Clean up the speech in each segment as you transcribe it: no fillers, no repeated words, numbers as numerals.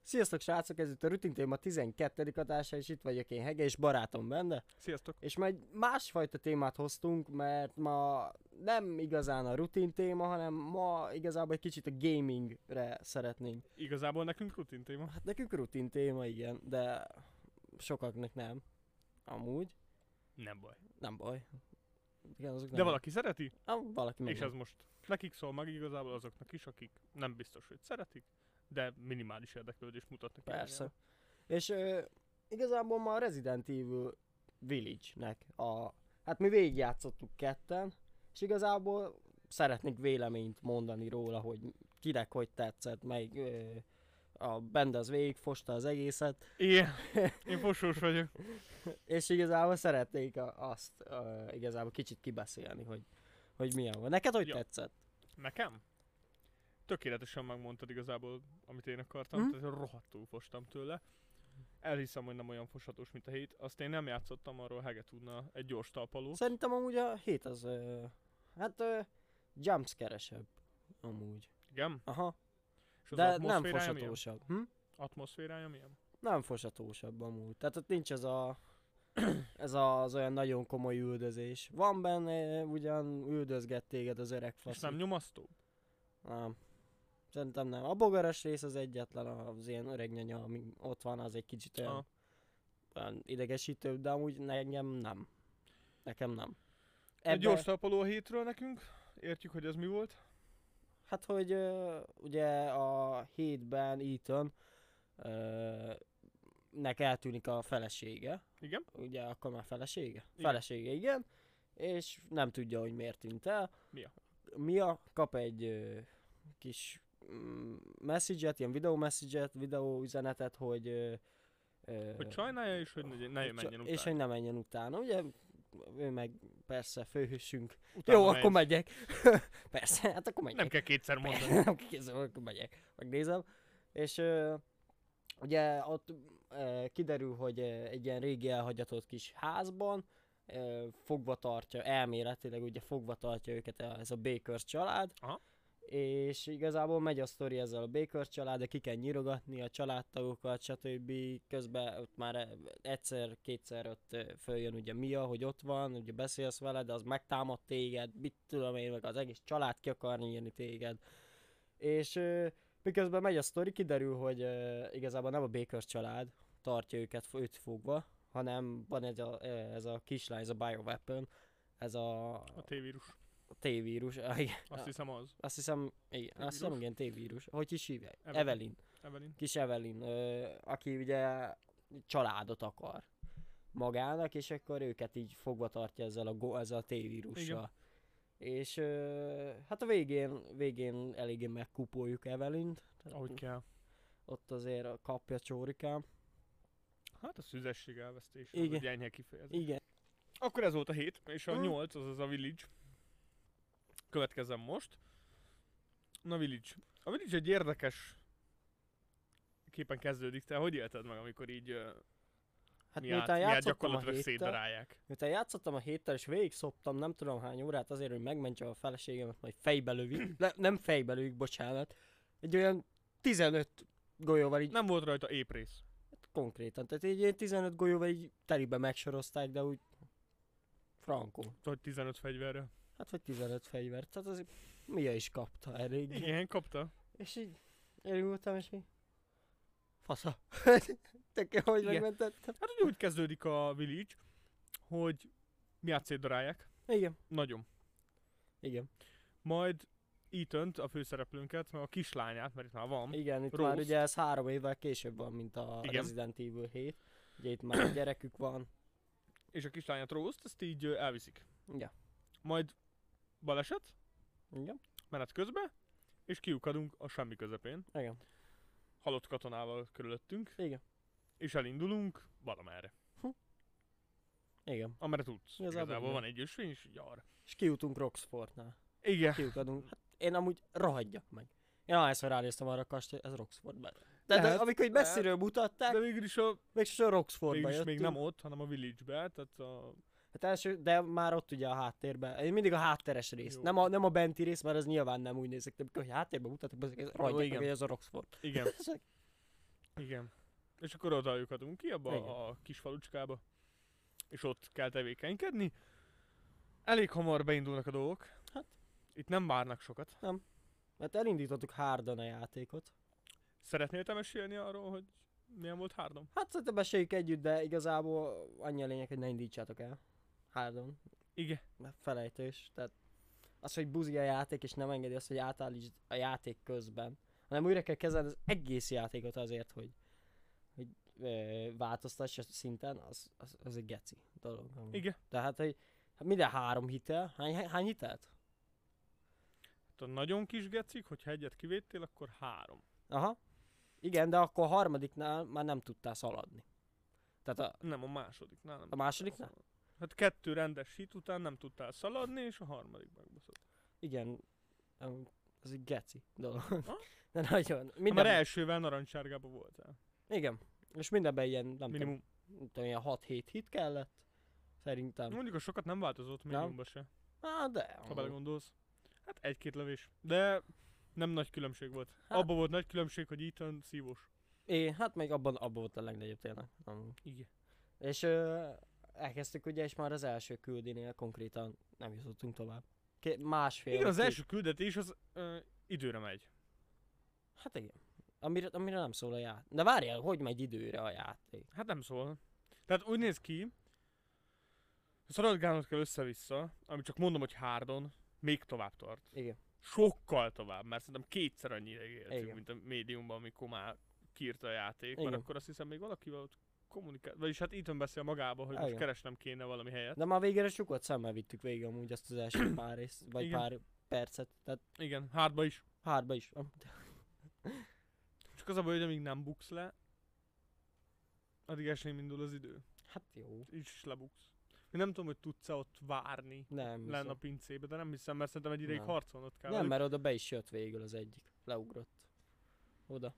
Sziasztok srácok, ez itt a Rutin Téma 12. adása, és itt vagyok én, Hege, és barátom benne. Sziasztok! És majd másfajta témát hoztunk, mert ma nem igazán a rutin téma, hanem ma igazából egy kicsit a gamingre szeretnénk. Igazából nekünk rutin téma. Hát nekünk rutin téma, igen, de sokaknak nem. Amúgy. Nem baj. Nem baj. Igen, azok De nem. valaki szereti, Valaki meg és nem. ez most nekik szól meg igazából azoknak is, akik nem biztos, hogy szeretik, de minimális érdeklődést mutatnak. Persze. És igazából ma a Resident Evil Village-nek hát mi végigjátszottuk ketten, és igazából szeretnék véleményt mondani róla, hogy kinek hogy tetszett, melyik a band az végigfosta az egészet, Igen, én fosós vagyok. és igazából szeretnék azt igazából kicsit kibeszélni, hogy milyen van. Neked hogy Ja. tetszett? Nekem? Tökéletesen megmondtad igazából, amit én akartam, tehát rohadtul fostam tőle. Elhiszem, hogy nem olyan foshatós, mint a hét. Azt én nem játszottam, arról Hege tudna egy gyors talpaló. Szerintem amúgy a hét az jumpscare-esebb amúgy. Igen? Aha. És az De nem atmoszférája milyen? fosatósabb. Atmoszférája milyen? Nem fosatósabb amúgy. Tehát ott nincs ez az olyan nagyon komoly üldözés. Van benne, ugyan üldözget téged az öreg És faszi. nem nyomasztó? Nem. Szerintem nem. A bogaras rész az egyetlen, az ilyen öreg nyanya, ami ott van, az egy kicsit Aha. olyan idegesítőbb, de amúgy nekem nem. Nekem nem. Egy gyors talpaló a hétről nekünk. Értjük, hogy ez mi volt. Hát, hogy ugye a hétben Ethan nek eltűnik a felesége. Igen? Ugye akkor már felesége? Igen. Felesége, igen. És nem tudja, hogy miért tűnt el. Mia kap egy kis message-et, ilyen videó üzenetet, hogy Hogy sajnálja, és hogy ne menjen utána. és hogy ne menjen utána. Ugye ő meg persze főhősünk. Utána Jó, megy. akkor megyek. Persze, hát akkor megyek. Nem kell kétszer mondani. Nem kézzel, akkor megyek. Megnézem. És ugye ott kiderül, hogy egy ilyen régi elhagyatott kis házban fogva tartja, elméletileg ugye fogva tartja őket ez a Baker család. Aha. És igazából megy a sztori ezzel a Baker család, de ki kell nyirogatni a családtagokat, stb. Közben ott már egyszer-kétszer ott följön ugye Mia, hogy ott van, ugye beszélsz vele, de az megtámad téged, mit tudom én, meg az egész család ki akar nyírni téged. És miközben megy a sztori, kiderül, hogy igazából nem a Baker család tartja őt fogva, hanem van ez a kislány, ez a bioweapon, ez a T-vírus. T-vírus. Azt hiszem az. Azt hiszem, igen, T-vírus? azt hiszem, igen, T-vírus. Hogy is hívják? Evelyn. Evelyn. Kis Evelyn, aki ugye családot akar magának, és akkor őket így fogva tartja ezzel a T-vírussal. És hát a végén eléggé megkupoljuk Evelynt. Ahogy kell. Ott azért kapja csórikám. Hát a szüzesség elvesztés, az Igen. a gyenge kifejezés. Igen. Akkor ez volt a 7, és a 8, azaz a Village. Következem most. Na Village. A Village egy érdekes képen kezdődik. Te hogy élted meg, amikor így Hát miért gyakorlatilag szétdarálják? Miután játszottam a héttel, és végig szoptam nem tudom hány órát azért, hogy megmentsem a feleségemet, majd fejbe lövik. Nem fejbe lövik, bocsánat. Egy olyan 15 golyóval így Nem volt rajta éprész. konkrétan. Tehát egy ilyen 15 golyóval így telibe megsorozták, de úgy frankó. Vagy 15 fegyverre. Hát vagy 15 fegyvert. Tehát azért Mia is kapta elég. Igen, kapta. És így elültem, és így fasza. Te kell, hogy Igen. megmentettem. Hát ugye úgy kezdődik a Village, hogy miát szétdarálják. Igen. Nagyon. Igen. Majd Ethan-t, a főszereplőnket, meg a kislányát, mert itt már van. Igen, itt Rose. már ugye ez 3 évvel később van, mint a Igen. Resident Evil 7. Ugye itt már gyerekük van. És a kislányát Rose-t, ezt így elviszik. Ja. Majd baleset, Igen. menet közben, és kiukadunk a semmi közepén. Igen. Halott katonával körülöttünk, Igen. és elindulunk valamerre. Igen. Amerre tudsz. Igazából igen. van egy ösvény, és így arra. És kijutunk Roxfortnál. Igen. Kiukadunk. Hát én amúgy rohadjak meg. Én ahányszor ránéztem arra a kastély, ez Roxfordban. De Lehet, amikor így messziről mutatták, De végül is, mégsem Roxfordba még jöttünk. nem ott, hanem a Village-be, tehát a... Hát de már ott ugye a háttérben. Én mindig a hátteres rész. Jó. Nem a benti rész, mert az nyilván nem úgy nézik, de amikor a háttérben mutattak, ez rohadjak igen. meg, hogy ez a Roxford. Igen. Igen. És akkor oda lyukadunk ki abba Igen. a kis falucskába. És ott kell tevékenykedni. Elég hamar beindulnak a dolgok. Hát. Itt nem várnak sokat. Mert elindítottuk Hardon a játékot. Szeretnél te mesélni arról, hogy milyen volt Hardon? Hát szerintem meséljük együtt, de igazából annyi a lényeg, hogy ne indítsátok el. Hardon. Igen. Mert felejtős. Tehát az, hogy buzi a játék, és nem engedi azt, hogy átállítsd a játék közben. Hanem újra kell kezelni az egész játékot azért, hogy változtass a szinten, az egy geci dolog. Igen. Tehát, hogy hát minden 3 hitel. Hány hitelt? Hát a nagyon kis gecik, hogyha egyet kivédtél, akkor 3. Aha. Igen, de akkor a harmadiknál már nem tudtál szaladni. Tehát Nem, a másodiknál nem. a másodiknál? Hát 2 rendes hit után nem tudtál szaladni, és a harmadik megbaszott. Igen, az egy geci dolog. Ha? De nagyon. Már elsővel narancssárgába voltál. Igen. És mindenben ilyen, nem Minimum. tudom, ilyen 6-7 hit kellett. Szerintem. Mondjuk a sokat nem változott médiumba se, De. ha belegondolsz. Hát 1-2 lövés. De nem nagy különbség volt. Hát- Abba volt nagy különbség, hogy Ethan szívós. Hát meg abban volt a legnagyobb tényleg. Igen. És elkezdtük ugye, és már az első küldinél konkrétan nem jutottunk tovább. Másfél. Igen, az két- első küldetés az időre megy. Hát igen. Amire nem szól a játék. De várjál, hogy megy időre a játék? Hát nem szól. Tehát úgy néz ki, szaladgálnod kell össze-vissza, ami csak mondom, hogy Hardon még tovább tart. Igen. Sokkal tovább, mert szerintem 2-szer annyi ideig éltünk, Igen. mint a médiumban, amikor már kiírta a játék, Igen. mert akkor azt hiszem még valakivel ott kommunikál, vagyis hát Ethan beszél magába, hogy most Igen. keresnem kéne valami helyet. De már végére csukott szemmel vittük végig amúgy azt az első pár részt, vagy Igen. pár percet. Tehát Igen, hardba is. hardba is. Csak az a baj, hogy amíg nem buksz le, addig el sem indul az idő. Hát jó. Így is lebuksz. Én nem tudom, hogy tudsz-e ott várni Nem lenne a hiszem. pincébe, de nem hiszem, mert szerintem egy ideig Nem. harcolnod kell. Nem, velük. mert oda be is jött végül az egyik. Leugrott. Oda.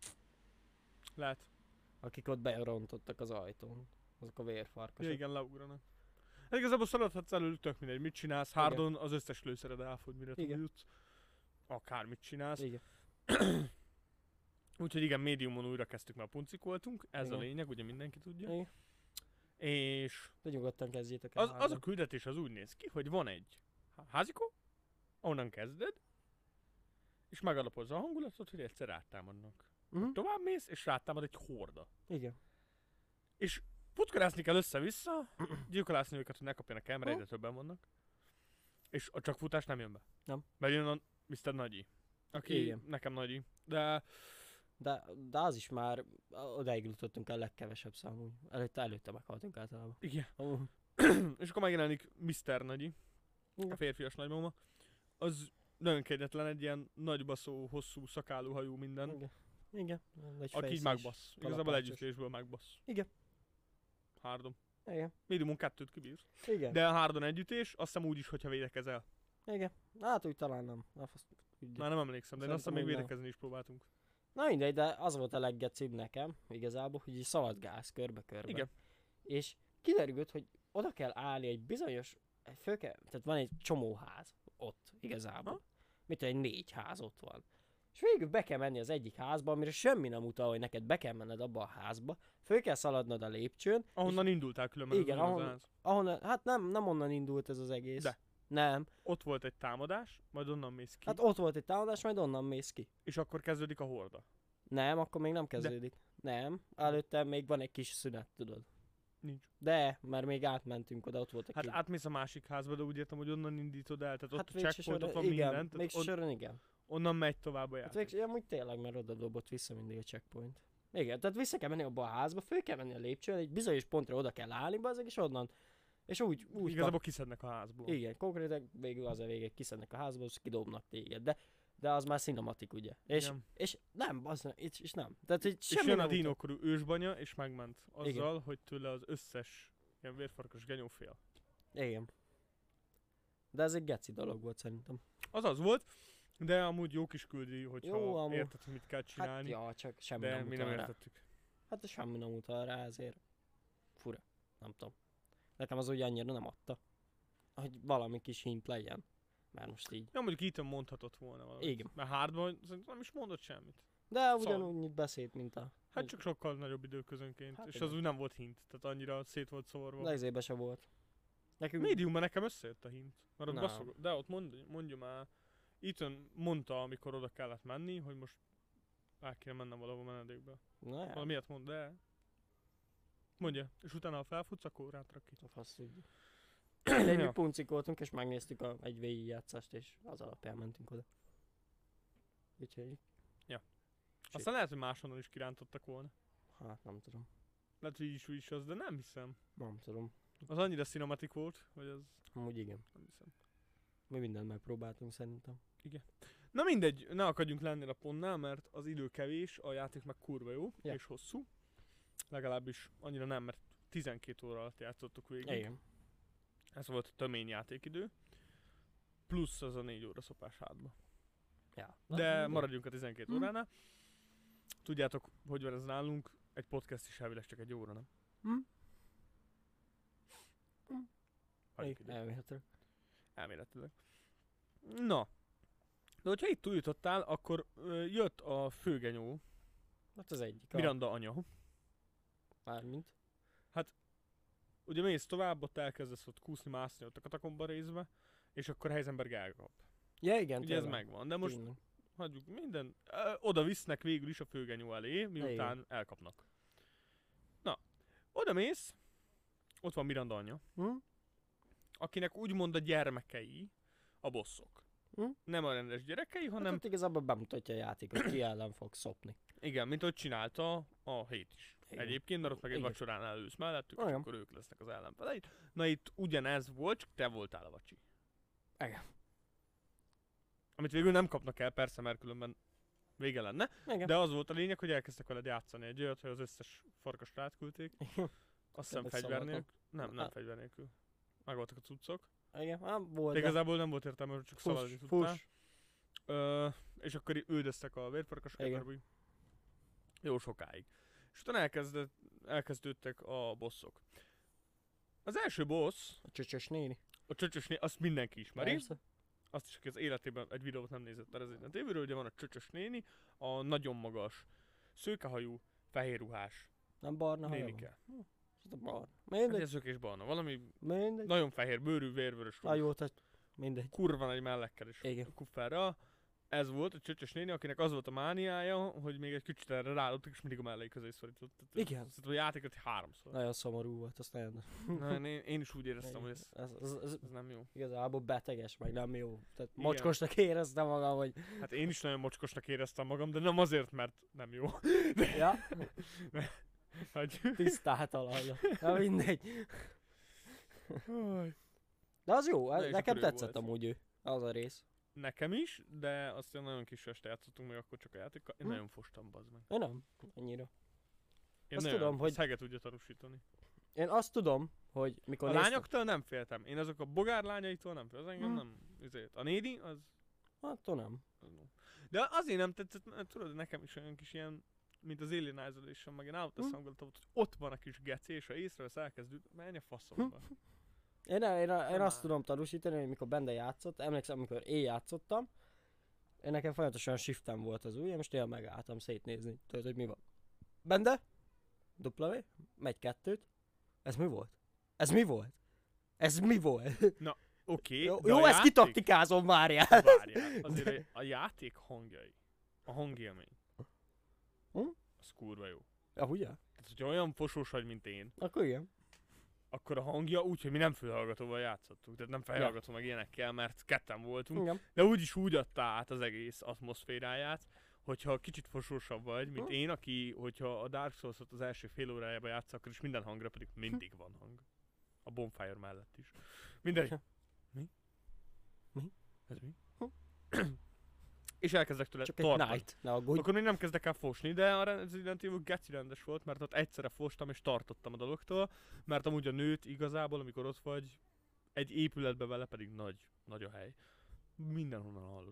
Lehet. Akik ott berontottak az ajtón. Azok a vérfarkasok. Ja, igen, leugranak. Hát igazából szaladhatsz előtt, tök mindegy, mit csinálsz. Igen. Hardon az összes lőszered elfogy, mire Igen. tudsz. Akármit csinálsz. Igen. Úgyhogy igen, médiumon újra kezdtük, mert puncikoltunk. Ez Igen. a lényeg, ugye mindenki tudja. Igen. És De nyugodtan kezdjétek el. az a küldetés az úgy néz ki, hogy van egy házikó, onnan kezded, és megalapozza a hangulatot, hogy egyszer rátámadnak. Tovább mész, és rátámad egy horda. Igen. És futkorászni kell össze-vissza, gyilkolászni őket, hogy ne kapjanak el, mert Hm. egyre többen vannak. És a csak futás nem jön be. Nem. Bejön a Mr. Nagyi. Aki Igen. nekem Nagyi. De De az is már odáig jutottunk el a legkevesebb számú. Előtte meghaltunk általában. igen. Amúgy. És akkor megjelenik Mr. Nagyi, Igen. a férfias nagymama. Az nagyon kegyetlen, egy ilyen nagybaszó, hosszú, szakálú hajú minden. Igen. Igen. Egy Aki így face is. megbasz. Igazából kalapácsos. együttésből megbasz. Igen. Hardon. Igen. Minimum 2-t kibírsz. Igen. De a Hardon együttés, azt hiszem úgy is, hogyha védekezel. Igen. Hát úgy talán nem. Már nem emlékszem, de én azt hiszem még Szerintem úgy nem. védekezni is próbáltunk. Na mindegy, de az volt a leggecibb nekem, igazából, hogy így szaladgálsz körbe-körbe. Igen. És kiderült, hogy oda kell állni egy bizonyos, tehát van egy csomó ház ott igazából. Ha? Mit tudom, egy 4 ház ott van. És végül be kell menni az egyik házba, amire semmi nem utal, hogy neked be kell menned abba a házba, föl kell szaladnod a lépcsőn, Ahonnan indultál különben. Igen, az ahon- ház. ahonnan, hát nem onnan indult ez az egész. De. Nem. Ott volt egy támadás, majd onnan mész ki, Hát ott volt egy támadás, majd onnan mész ki. és akkor kezdődik a horda. Nem, akkor még nem kezdődik. Nem, előtte még van egy kis szünet, tudod. Nincs. De, mert még átmentünk oda, ott volt egy Hát kis... átmész a másik házba, de úgy értem, hogy onnan indítod el, tehát ott a végső checkpoint, ott soron- van igen, minden, végső tehát soron igen. onnan megy tovább a Hát játék. végső, amúgy tényleg, mert oda dobott vissza mindig a checkpoint. Igen, tehát vissza kell menni abba a házba, föl kell menni a lépcsőn, egy bizonyos pontra oda kell állni, bazzeg, és onnan. És úgy Igazából kiszednek a házból. Igen, konkrétan végül az a vége, kiszednek a házból, és kidobnak téged, de az már cinematik, ugye. Igen. És nem, az, és nem. Tehát, hogy És semmi jön nem a utal- dinókorú ősbanya, és megment azzal, Igen. hogy tőle az összes ilyen vérfarkas genyó fél. Igen. De ez egy geci dolog volt szerintem. Az volt, de amúgy jó kis küldi, hogyha Jó, amúgy. érted, hogy mit kell Hát csinálni. ja, csak semmi de nem mi utal nem rá. értettük. Hát semmi nem utal rá, ezért fura. Nem tudom. Nekem az úgy annyira nem adta, hogy valami kis hint legyen. Mert most így. Ja, mondjuk Ethan mondhatott volna valamit. Igen. Mert hardban szerintem nem is mondott semmit. De ugyanúgy itt beszélt, mint a... Hát csak sokkal nagyobb időközönként, Hát és igen. az úgy nem volt hint, tehát annyira szét volt szórva. De izébe se volt. Nekünk... Médiumban nekem összejött a hint. Mert ott Nem. baszog, de ott mondja már, Ethan mondta, amikor oda kellett menni, hogy most el kéne mennem valahol menedékbe. Na ja, Valamiért mond, de... Mondja, és utána ha felfutsz, akkor rátrak ki. a fasz tudja. Mindegy, mi Ja. puncik voltunk, és megnéztük egy végigjátszást, és az alapján mentünk oda. Úgyhogy... Aztán lehet, hogy máshonnan is kirántottak volna. Hát nem tudom. Lehet, hogy így is az, de nem hiszem. Nem tudom. Az annyira cinematic volt, hogy az... Amúgy igen. Nem hiszem. Mi mindent megpróbáltunk szerintem. Na mindegy, ne akadjunk le ennél a pontnál, mert az idő kevés, a játék meg kurva jó, Ja. és hosszú. Legalábbis annyira nem, mert 12 óra alatt játszottuk végig. Igen. Ez volt a tömény játékidő. Plusz az a 4 óra szopás hátba. Ja. De maradjunk a 12 Mhm. óránál. Tudjátok, hogy van ez nálunk? Egy podcast is elvileg csak egy óra, nem? Mhm. Hagyjuk ide. Elméhető. Elméletileg. Na. De hogyha itt túljutottál, akkor jött a főgenyó, Hát az egyik. Miranda anya. Mármint. Ugye mész tovább, ott elkezdesz ott kúszni, mászni ott a katakomba részbe, és akkor Heisenberg elkap. Ja igen, Ugye ez tényleg. megvan, de most Tényleg. hagyjuk minden. Oda visznek végül is a főgenyó elé, miután elkapnak. Na, oda mész, ott van Miranda anya, Hm? akinek úgymond a gyermekei a bosszok. Hm? Nem a rendes gyerekei, Hát hanem ott igazából bemutatja a játékot, ki ellen fog szopni. igen, mint ahogy csinálta a hét is. Igen. Egyébként, mert ott meg egy Igen. vacsorán elősz mellettük, és Igen. akkor ők lesznek az ellenfelei. Na itt ugyanez volt, csak te voltál a vacsi. Igen. Amit végül nem kapnak el, persze, mert különben vége lenne. Igen. De az volt a lényeg, hogy elkezdtek veled játszani egy olyat, hogy az összes farkast rátküldték. Igen. Azt hiszem Meg fegyver szabadon. nélkül. Nem Hát. fegyver nélkül. Megvoltak a cuccok. Igen, hát volt. De De igazából nem volt értelme, hogy csak szaladni fuss, tudtál. fuss. És akkor üldöztek a vérfarkasokat, Igen. darabig. Jó sokáig. És utána elkezdődtek a bosszok. Az első boss, A csöcsös néni. a csöcsösné, azt mindenki ismeri. Persze. Azt is, aki az életében egy videót nem nézett a Resident Evilről, ugye van a csöcsös néni, a nagyon magas, szőkehajú, fehérruhás Nem barna haja van? nénike. Ez a barna. Hát Mindegy. ez és barna, valami Mindegy. nagyon fehér bőrű, vérvörös Na ruh, jó, tehát mindegy. kurva nagy mellekkel és Igen. kufferra. Ez volt a csöcsös néni, akinek az volt a mániája, hogy még egy kicsit erre rálódtak, és mindig a mellei közé szorított. Tehát Igen. a játékot 3-szor. Nagyon szomorú volt, azt nagyon... Én is úgy éreztem, hogy ez ez nem jó. igazából beteges, meg nem jó. Tehát Igen. mocskosnak éreztem magam, hogy... Hát én is nagyon mocskosnak éreztem magam, de nem azért, mert nem jó. Ja, Hogy... tisztát alanya. Na mindegy. Aj. De az jó, Na és nekem akkor ő tetszett volt. amúgy ő. Az a rész. Nekem is, de azt nagyon kis este játszottunk meg akkor csak a játékkal. Én Hm. nagyon fostam, bazd meg. Én nem, annyira. Én Azt nagyon, tudom, hogy- Szege tudja tanúsítani. Én azt tudom, hogy mikor A néztem... lányoktól nem féltem. Én azok a bogár lányaitól nem féltem. Az engem Hm. nem. Ezért. A nédi, az... Attól nem. az no. De azért nem tetszett, mert tudod, nekem is olyan kis ilyen, mint az Alien Isolation, meg én állott eszembe, hogy ott van a kis geci, és ha észrevesz, elkezdőd, menj a faszomba. Én Nem azt áll. tudom tanúsítani, hogy mikor benne játszott, emlékszem, amikor én játszottam, én nekem folyamatosan shiftem volt az ujjam, és tényleg megálltam szétnézni. Tudod, hogy mi van? Bende? W? Megy kettőt. Ez mi volt? Ez mi volt? Ez mi volt? Oké, Jó, de jó a ezt kitaktikázom, várjál. Várjál, azért a játék hangjai, a hangélmény, Hm? az kurva jó. Ja, ugye? Tehát, hogyha olyan fosós vagy, mint én, Akkor igen. akkor a hangja úgy, hogy mi nem fülhallgatóval játszottuk. Tehát nem felhallgató meg ilyenekkel, mert ketten voltunk. Igen. De úgyis úgy adta át az egész atmoszféráját, hogyha kicsit fosósabb vagy, mint Hm. én, aki, hogyha a Dark Souls-ot az első fél órájában játsz, akkor is minden hangra pedig mindig van hang. A Bonfire mellett is. Mindegy. Mi? Mi? Ez mi? Hm. És elkezdek tőle Csak egy tartani. night, ne aggódj. Akkor még nem kezdek el fosni, de a Resident Evil geci rendes volt, mert ott egyszerre fostam és tartottam a dologtól, mert amúgy a nőt igazából, amikor ott vagy, egy épületbe vele pedig nagy a hely. Mindenhonnan hallod.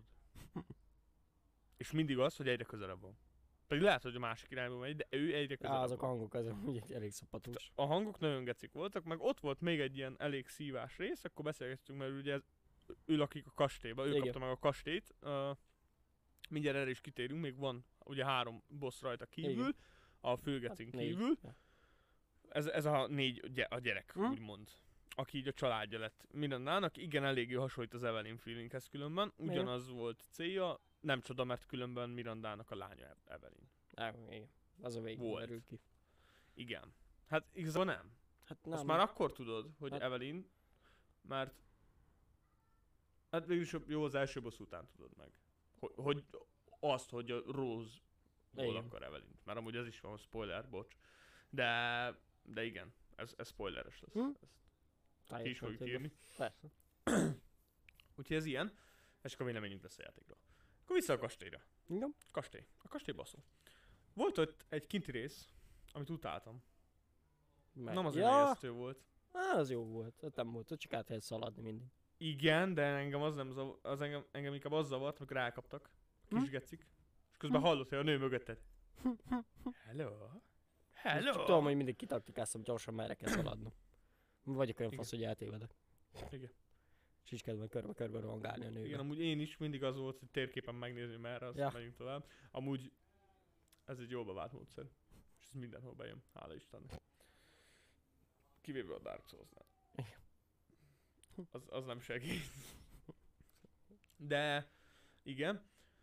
És mindig az, hogy egyre közelebb van. Pedig lehet, hogy a másik irányba megy, de ő egyre Ja, közelebb azok a van. hangok, azok ugye elég szapatos. A hangok nagyon gecik voltak, meg ott volt még egy ilyen elég szívás rész, akkor beszélgettünk, mert ugye ő lakik a kastélyba, ő Igen. kapta meg a kastélyt. Mindjárt erre is kitérünk, még van ugye 3 boss rajta kívül, Igen. a főgecin négy. kívül. Ja. Ez a 4 a gyerek, Hm? úgymond. Aki így a családja lett Mirandának. Igen, eléggé hasonlít az Evelyn feelinghez különben. Ugyanaz volt célja, nem csoda, mert különben Mirandának a lánya Evelyn. Igen. Az a végén Volt. derül ki. Igen. Hát igazából nem. Hát nem. Azt már akkor tudod, hogy Hát- Evelyn, mert hát végülis jó, az első boss után tudod meg. Hogy azt, hogy a Rose-ból Igen. akar Evelyn. Mert amúgy ez is van, spoiler, bocs. De igen, ez spoileres lesz. Hm? Ezt ki is fogjuk írni. Persze. Úgyhogy ez ilyen, és akkor véleményünk lesz a játékról. Akkor vissza a kastélyra. Igen. Kastély. A kastély baszó. Volt ott egy kinti rész, amit utáltam. Nem az ijesztő volt. Az jó volt. Ott nem volt. Ott csak át lehet szaladni mindig. Igen, de engem az nem engem inkább az zavart, amikor rákaptak a kis gecik. És közben hallott, hogy a nő mögötted. Hello? Hello? Csak tudom, hogy mindig kitaktikáztam gyorsan, merre kell szaladnom. Vagyok olyan Igen. fasz, hogy eltévedek. Igen. És így kezdve körbe-körbe rohangálni a Igen, nőbe. amúgy én is mindig az volt, hogy térképen megnézni, merre, azt Ja. megyünk tovább. Amúgy ez egy jól bevált módszer. És ez mindenhol bejön, hála Istennek. Kivéve a Dark Souls-nál. Az nem segít. De igen.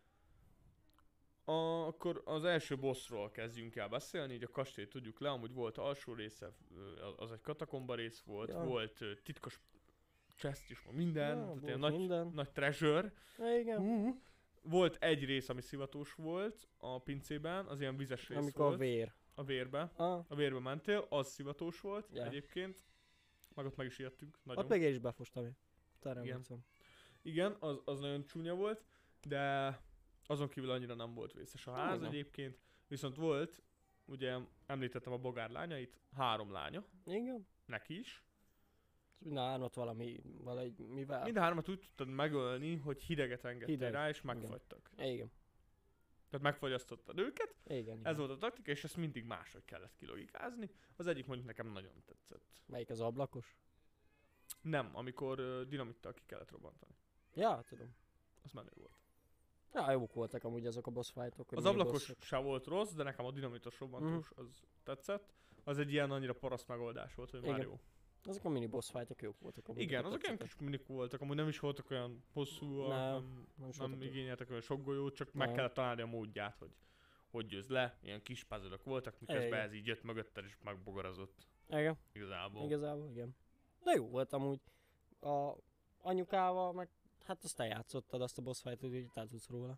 Akkor az első bossról kezdjünk el beszélni, így a kastélyt tudjuk le, amúgy volt alsó része, az egy katakomba rész volt, Ja. volt titkos chest is, minden, Ja, tehát volt ilyen nagy, minden. nagy treasure. Igen. Volt egy rész, ami szivatós volt a pincében, az ilyen vizes rész Amikor volt. a vér. A vérbe. Ah, A vérbe mentél, az szivatós volt Ja. egyébként. Meg ott meg is ijedtünk, nagyon. ott még én is befostam. Igen. Igen. Igen, az nagyon csúnya volt, de azon kívül annyira nem volt vészes a ház Nem. egyébként. Viszont volt, ugye említettem a bogár lányait, 3 lánya, Igen. neki is. Mind a hármat valahogy mivel? Mind a 3-at úgy tudtad megölni, hogy hideget engedtél Hideg, rá, és igen. megfagytak. Igen. Tehát megfagyasztottad őket, Igen. ez volt a taktika, és ezt mindig máshogy kellett kilogikázni. Az egyik mondjuk nekem nagyon tetszett. Melyik az ablakos? Nem, amikor dinamittal ki kellett robbantani. Ja, tudom. Az menő volt. Ja, jók voltak amúgy azok a boss fightok. hogy Az mini ablakos bossok. se volt rossz, de nekem a dinamitos robbantós az tetszett. Az egy ilyen annyira paraszt megoldás volt, hogy már Igen. jó. Azok a mini boss fightok jók voltak. amúgy, Igen, azok azok ilyen tetszettek. kis minik voltak, amúgy nem is voltak olyan hosszúak, Nem is nem voltak igényeltek olyan sok golyót, csak meg Nem. kellett találni a módját, hogy győzd le. Ilyen kis puzzle voltak, miközben Igen. ez így jött mögötted és megbogarazott. Igen, Igazából. igazából, igen. De jó volt amúgy. A anyukával, meg hát azt te játszottad, azt a boss fightot, hogy te tudsz róla.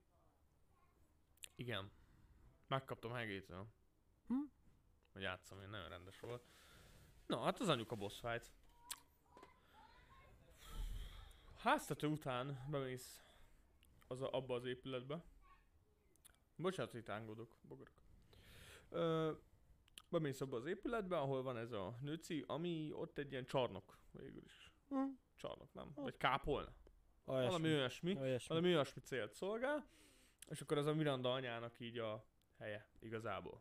Igen. Megkaptam Hegétől. Hm? Hogy játszom, én nagyon rendes volt. Na, hát az anyuka boss fight. Háztető után bemész abba az épületbe. Bocsánat, hogy tángodok, bogarok. Bemész abba az épületbe, ahol van ez a nőci, ami ott egy ilyen csarnok végül is. Csarnok, nem? Vagy kápolna. Valami olyasmi. Valami olyasmi célt szolgál. És akkor ez a Miranda anyának így a helye igazából.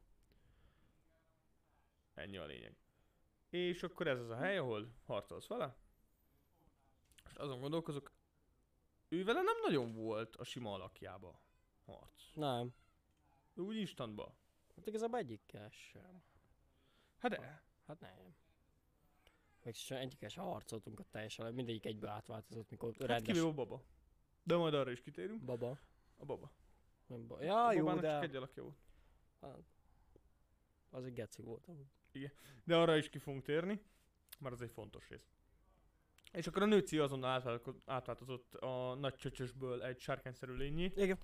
Ennyi a lényeg. És akkor ez az a hely, ahol harcolsz vele. És azon gondolkozok, ő vele nem nagyon volt a sima alakjába harc. Nem. Ő úgy instantba. Hát igazából egyikkel sem. Hát de. Hát nem. Egyikkel sem harcoltunk a teljesen, mindegyik egyből átváltozott, mikor Hát rendes kivéve a baba. De majd arra is kitérünk. baba. A baba. Ja, A jó, babának de csak egy alakja volt. az egy geci volt amúgy. De arra is ki fogunk térni, mert az egy fontos rész. És akkor a nőci azonnal átváltozott a nagy csöcsösből egy sárkányszerű lényé. Igen.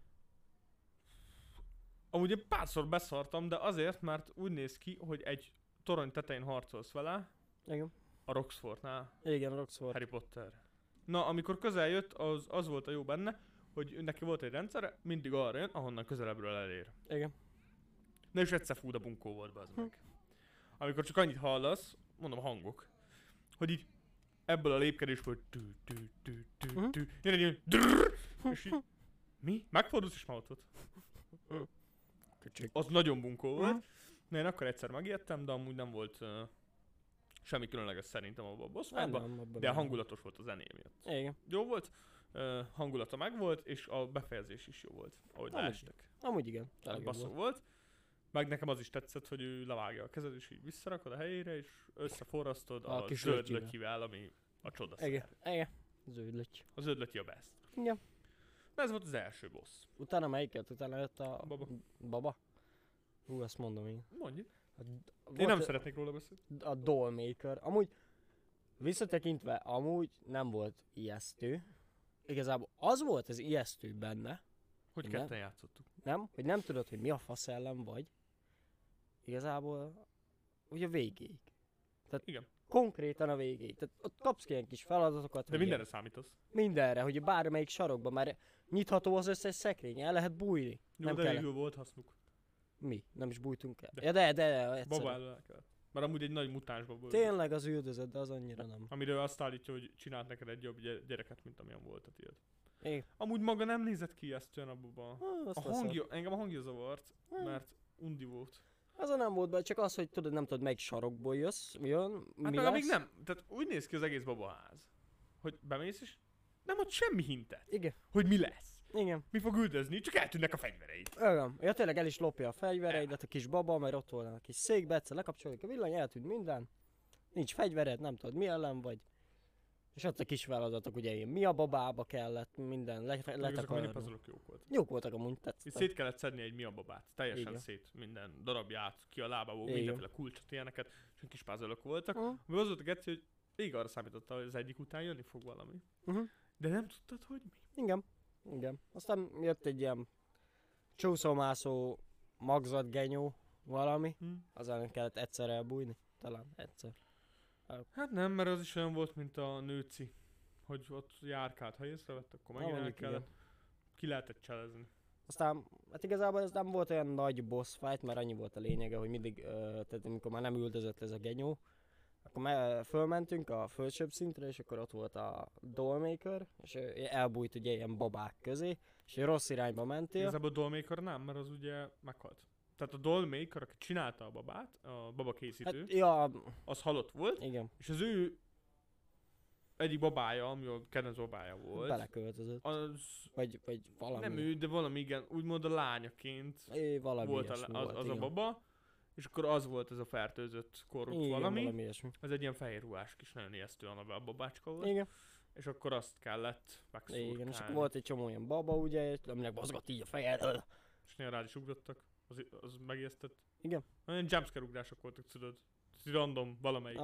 Amúgy én párszor beszartam, de azért, mert úgy néz ki, hogy egy torony tetején harcolsz vele, Igen. a Roxfortnál, Igen, Roxford. Harry Potter. Na, amikor közel jött, az volt a jó benne, hogy neki volt egy rendszere, mindig arra jön, ahonnan közelebbről elér. Igen. Na és egyszer fú, de bunkó volt be az meg. Amikor csak annyit hallasz, mondom hangok, hogy így ebből a lépkedésből jön egy ilyen és így, mi? Megfordulsz és már ott volt. Köcsög. Az nagyon bunkó volt. Na én akkor egyszer megijedtem, de amúgy nem volt semmi különleges szerintem abban a boss fightban, Nem, abban de nem. hangulatos volt a zenéje miatt. Igen. Jó volt. hangulata megvolt, és a befejezés is jó volt, ahogy Amúgy. leestek. Amúgy igen, tényleg jó Baszó volt. volt. Meg nekem az is tetszett, hogy ő levágja a kezed, és így visszarakod a helyére, és összeforrasztod A a kis zöld lötyivel. lötyivel, ami a csodaszer. Igen, zöld löty. A zöld lötyi a best. Igen. Na ez volt az első boss. Utána melyiket? Utána jött a... Baba. Baba? Hú, azt mondom én. Mondjuk. Volt Én nem szeretnék róla beszélni. a Dollmaker. Amúgy visszatekintve, amúgy nem volt ijesztő. Igazából az volt az ijesztő benne, Hogy Igen. ketten játszottuk. nem? Hogy nem tudod, hogy mi a fasz ellen vagy. Igazából ugye végéig. Tehát Igen. konkrétan a végéig. Tehát ott kapsz ki ilyen kis feladatokat. De hogy mindenre számítasz. mindenre, hogy bármelyik sarokban már nyitható az összes szekrény, el lehet bújni. Jó, Nem de kell. végül volt hasznuk. Mi? Nem is bújtunk el. De. Ja de Baba egyszer. ellen kell. Mert amúgy egy nagy mutáns baba. Tényleg az üldözött, de az annyira nem. Amiről azt állítja, hogy csinált neked egy jobb gyereket, mint amilyen volt a tiéd. Én. Amúgy maga nem nézett ki ijesztően a baba. Azt A hangja, engem a hangja zavart, mert undi volt. Az a nem volt be, csak az, hogy tudod, nem tudod melyik sarokból jön, Hát mi meg lesz. amíg nem, tehát úgy néz ki az egész babaház, hogy bemész és nem ad semmi hintet, Igen, hogy mi lesz. igen. Mi fog üldözni, csak eltűnnek a fegyvereid. Igen. Ja tényleg el is lopja a fegyvereidet a kis baba, mert ott van a kis székbe, egyszer lekapcsoljuk a villany, eltűnt minden. Nincs fegyvered, nem tudod mi ellen vagy. És ott a kis feladatok, ugye ilyen mi a babába kellett, minden Ezek a letakarni. puzzle-ok jók voltak. Jók voltak amúgy, Itt tetszett. szét kellett szedni egy mi a babát, teljesen Igen. szét, minden darabját, ki a lábából, Igen. mindenféle kulcsot, ilyeneket, és kis puzzle-ok voltak. Uh-huh. Ami az volt a geci, hogy végig arra számította, hogy az egyik után jönni fog valami. Uh-huh. De nem tudtad, hogy mi. Igen, igen. Aztán jött egy ilyen csúszómászó magzatgenyó valami, az ellen kellett egyszer elbújni. Talán egyszer. Hát nem, mert az is olyan volt, mint a nőci, hogy ott járkált, ha észrevett, akkor megint el mondjuk kellett. Ki lehetett cselezni. Aztán, hát igazából ez nem volt olyan nagy boss fight, mert annyi volt a lényege, hogy mindig, tehát amikor már nem üldözött ez a genyó, akkor fölmentünk a földsőbb szintre, és akkor ott volt a Dollmaker, és ő elbújt ugye ilyen babák közé, és rossz irányba mentél. Igazából a Dollmaker nem, mert az ugye meghalt. Tehát a Dollmaker, aki csinálta a babát, a babakészítő, Hát, ja, az halott volt, igen, és az ő egyik babája, ami a kedvenc babája volt, beleköltözött. az Vagy valami. nem ő, de valami igen, úgymond a lányaként Valami volt, ilyesmi az volt, a igen. baba, és akkor az volt ez a fertőzött, korrupt Igen, valami. ilyesmi. Ez egy ilyen fehér ruhás kis, nagyon ijesztő a babácska volt. Igen, És akkor azt kellett megszurkálni. igen, és akkor volt egy csomó ilyen baba ugye, aminek mozgott így a fejed. És néha rád is ugrottak, az megijesztett. Igen. Olyan jumpscare ugrások voltak, tudod. Ez random, valamelyik.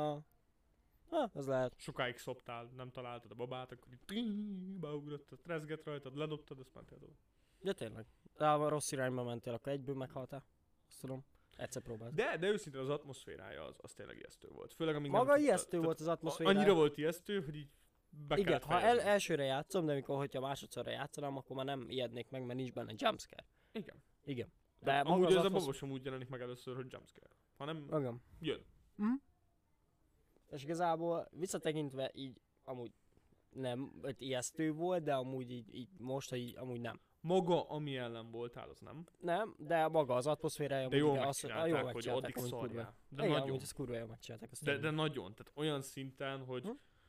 Az lehet. Sokáig szoptál, nem találtad a babát, akkor így beugrott, rezgett rajtad, ledobtad, azt mentél tovább. De tényleg. De ha rossz irányba mentél, akkor egyből meghaltál. Azt tudom. Egyszer próbáltam. De őszintén az atmoszférája az tényleg ijesztő volt. Főleg amíg Maga nem tudtad. ijesztő Tehát volt az atmoszféra. Annyira volt ijesztő, hogy így be Igen, kellett ha fejezni. elsőre játszom, de hogyha másodszorra játszanám, akkor már nem ijednék meg, mert nincs benne jumpscare. Igen. Igen. De De maga amúgy az ez a atmosz- baba sem úgy jelenik meg először, hogy jumpscare. Hanem Igen. jön. És igazából visszatekintve így amúgy nem, ijesztő volt, de amúgy így most, hogy így amúgy nem. Maga, ami ellen voltál, az nem. Nem, de maga az atmoszférája De amúgy jól igen, megcsinálták, hogy addig amúgy kurva. szarjál. De Igen, nagyon. amúgy ezt kurva jól megcsinálták. Azt De tényleg. nagyon. Tehát olyan szinten, hogy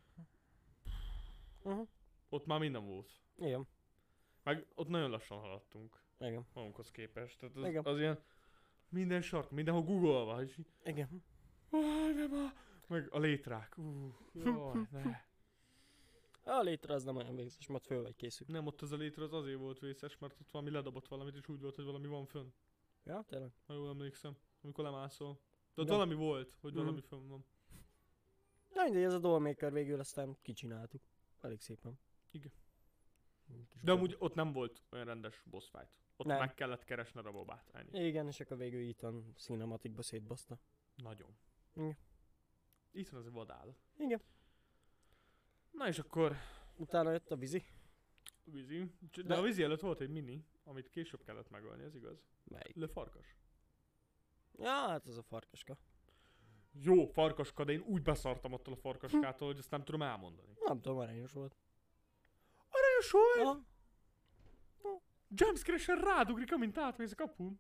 ott már minden volt. Igen, Meg ott nagyon lassan haladtunk igen, magunkhoz képest. Tehát Igen. az ilyen minden sark, mindenhol googolva, és így, igen. meg a létrák. Jaj, ne. A létre az nem olyan végzés, mert föl vagy készül. Nem, ott az a létre az azért volt vészes, mert ott valami ledobott valamit, és úgy volt, hogy valami van fönn. Ja, tényleg. Ha jól emlékszem, amikor lemászol. De ott Ja. valami volt, hogy Mhm. valami fönn van. Na mindegy, ez a Dollmaker végül aztán kicsináltuk. Elég szépen. Igen. Kis De amúgy ott nem volt olyan rendes boss fight. Ott Nem. meg kellett keresned a babát. Ennyi. Igen, és akkor végül Ethan cinematikba szétbaszta. Nagyon. Igen. Ethan az egy vadál. Igen. Na és akkor Utána jött a vízi. vízi. De De- a vízi előtt volt egy mini, amit később kellett megölni, ez igaz? Melyik? Le farkas. Ja, hát az a farkaska. Jó, farkaska, de én úgy beszartam attól a farkaskától, hogy ezt nem tudom elmondani. Nem tudom, aranyos volt. Aranyos volt! Ja. Jumpscare-esen rádugrik, amint átmész a kapun.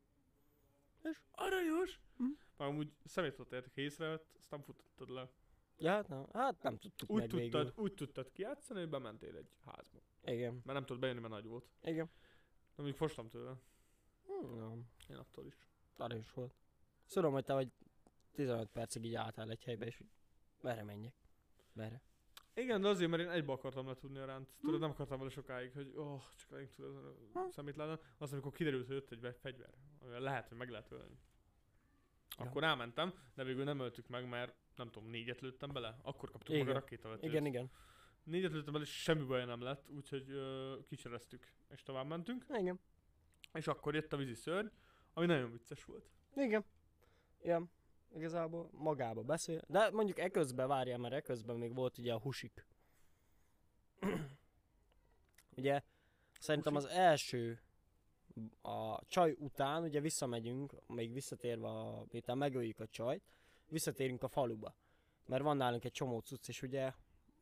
És? Aranyos! Mhm. Már amúgy szemét volt értek, ha észrevett, azt nem futottad le. Ja, hát nem tudtuk meg végül. Úgy tudtad kijátszani, hogy bementél egy házba. Igen. Mert nem tudod bejönni, mert nagy volt. Igen. De mondjuk fostam tőle. Nem. Én attól is. Arra is volt. Szóval, hogy te vagy 15 percig így álltál egy helybe, és merre menjek? Merre? Igen, de azért, mert én egybe akartam letudni a ránt. Tudod, nem akartam vele sokáig, hogy csak elég tudod szemétládan. Azt, amikor kiderült, hogy jött egy fegyver, amivel lehet, hogy meg lehet ölni. Akkor elmentem, de végül nem öltük meg, mert nem tudom, 4-et lőttem bele. Akkor kaptuk meg a rakétavetőt. Igen. 4-et lőttem bele, és semmi baj nem lett, úgyhogy kicsereztük, és tovább mentünk. Igen. És akkor jött a vízi szörny, ami nagyon vicces volt. Igen. Igen. Igazából magába beszél. De mondjuk eközben várjál, mert eközben még volt ugye a husik. Ugye szerintem az első a csaj után ugye visszamegyünk, még visszatérve miután megöljük a csajt, visszatérünk a faluba. Mert van nálunk egy csomó cucc, és ugye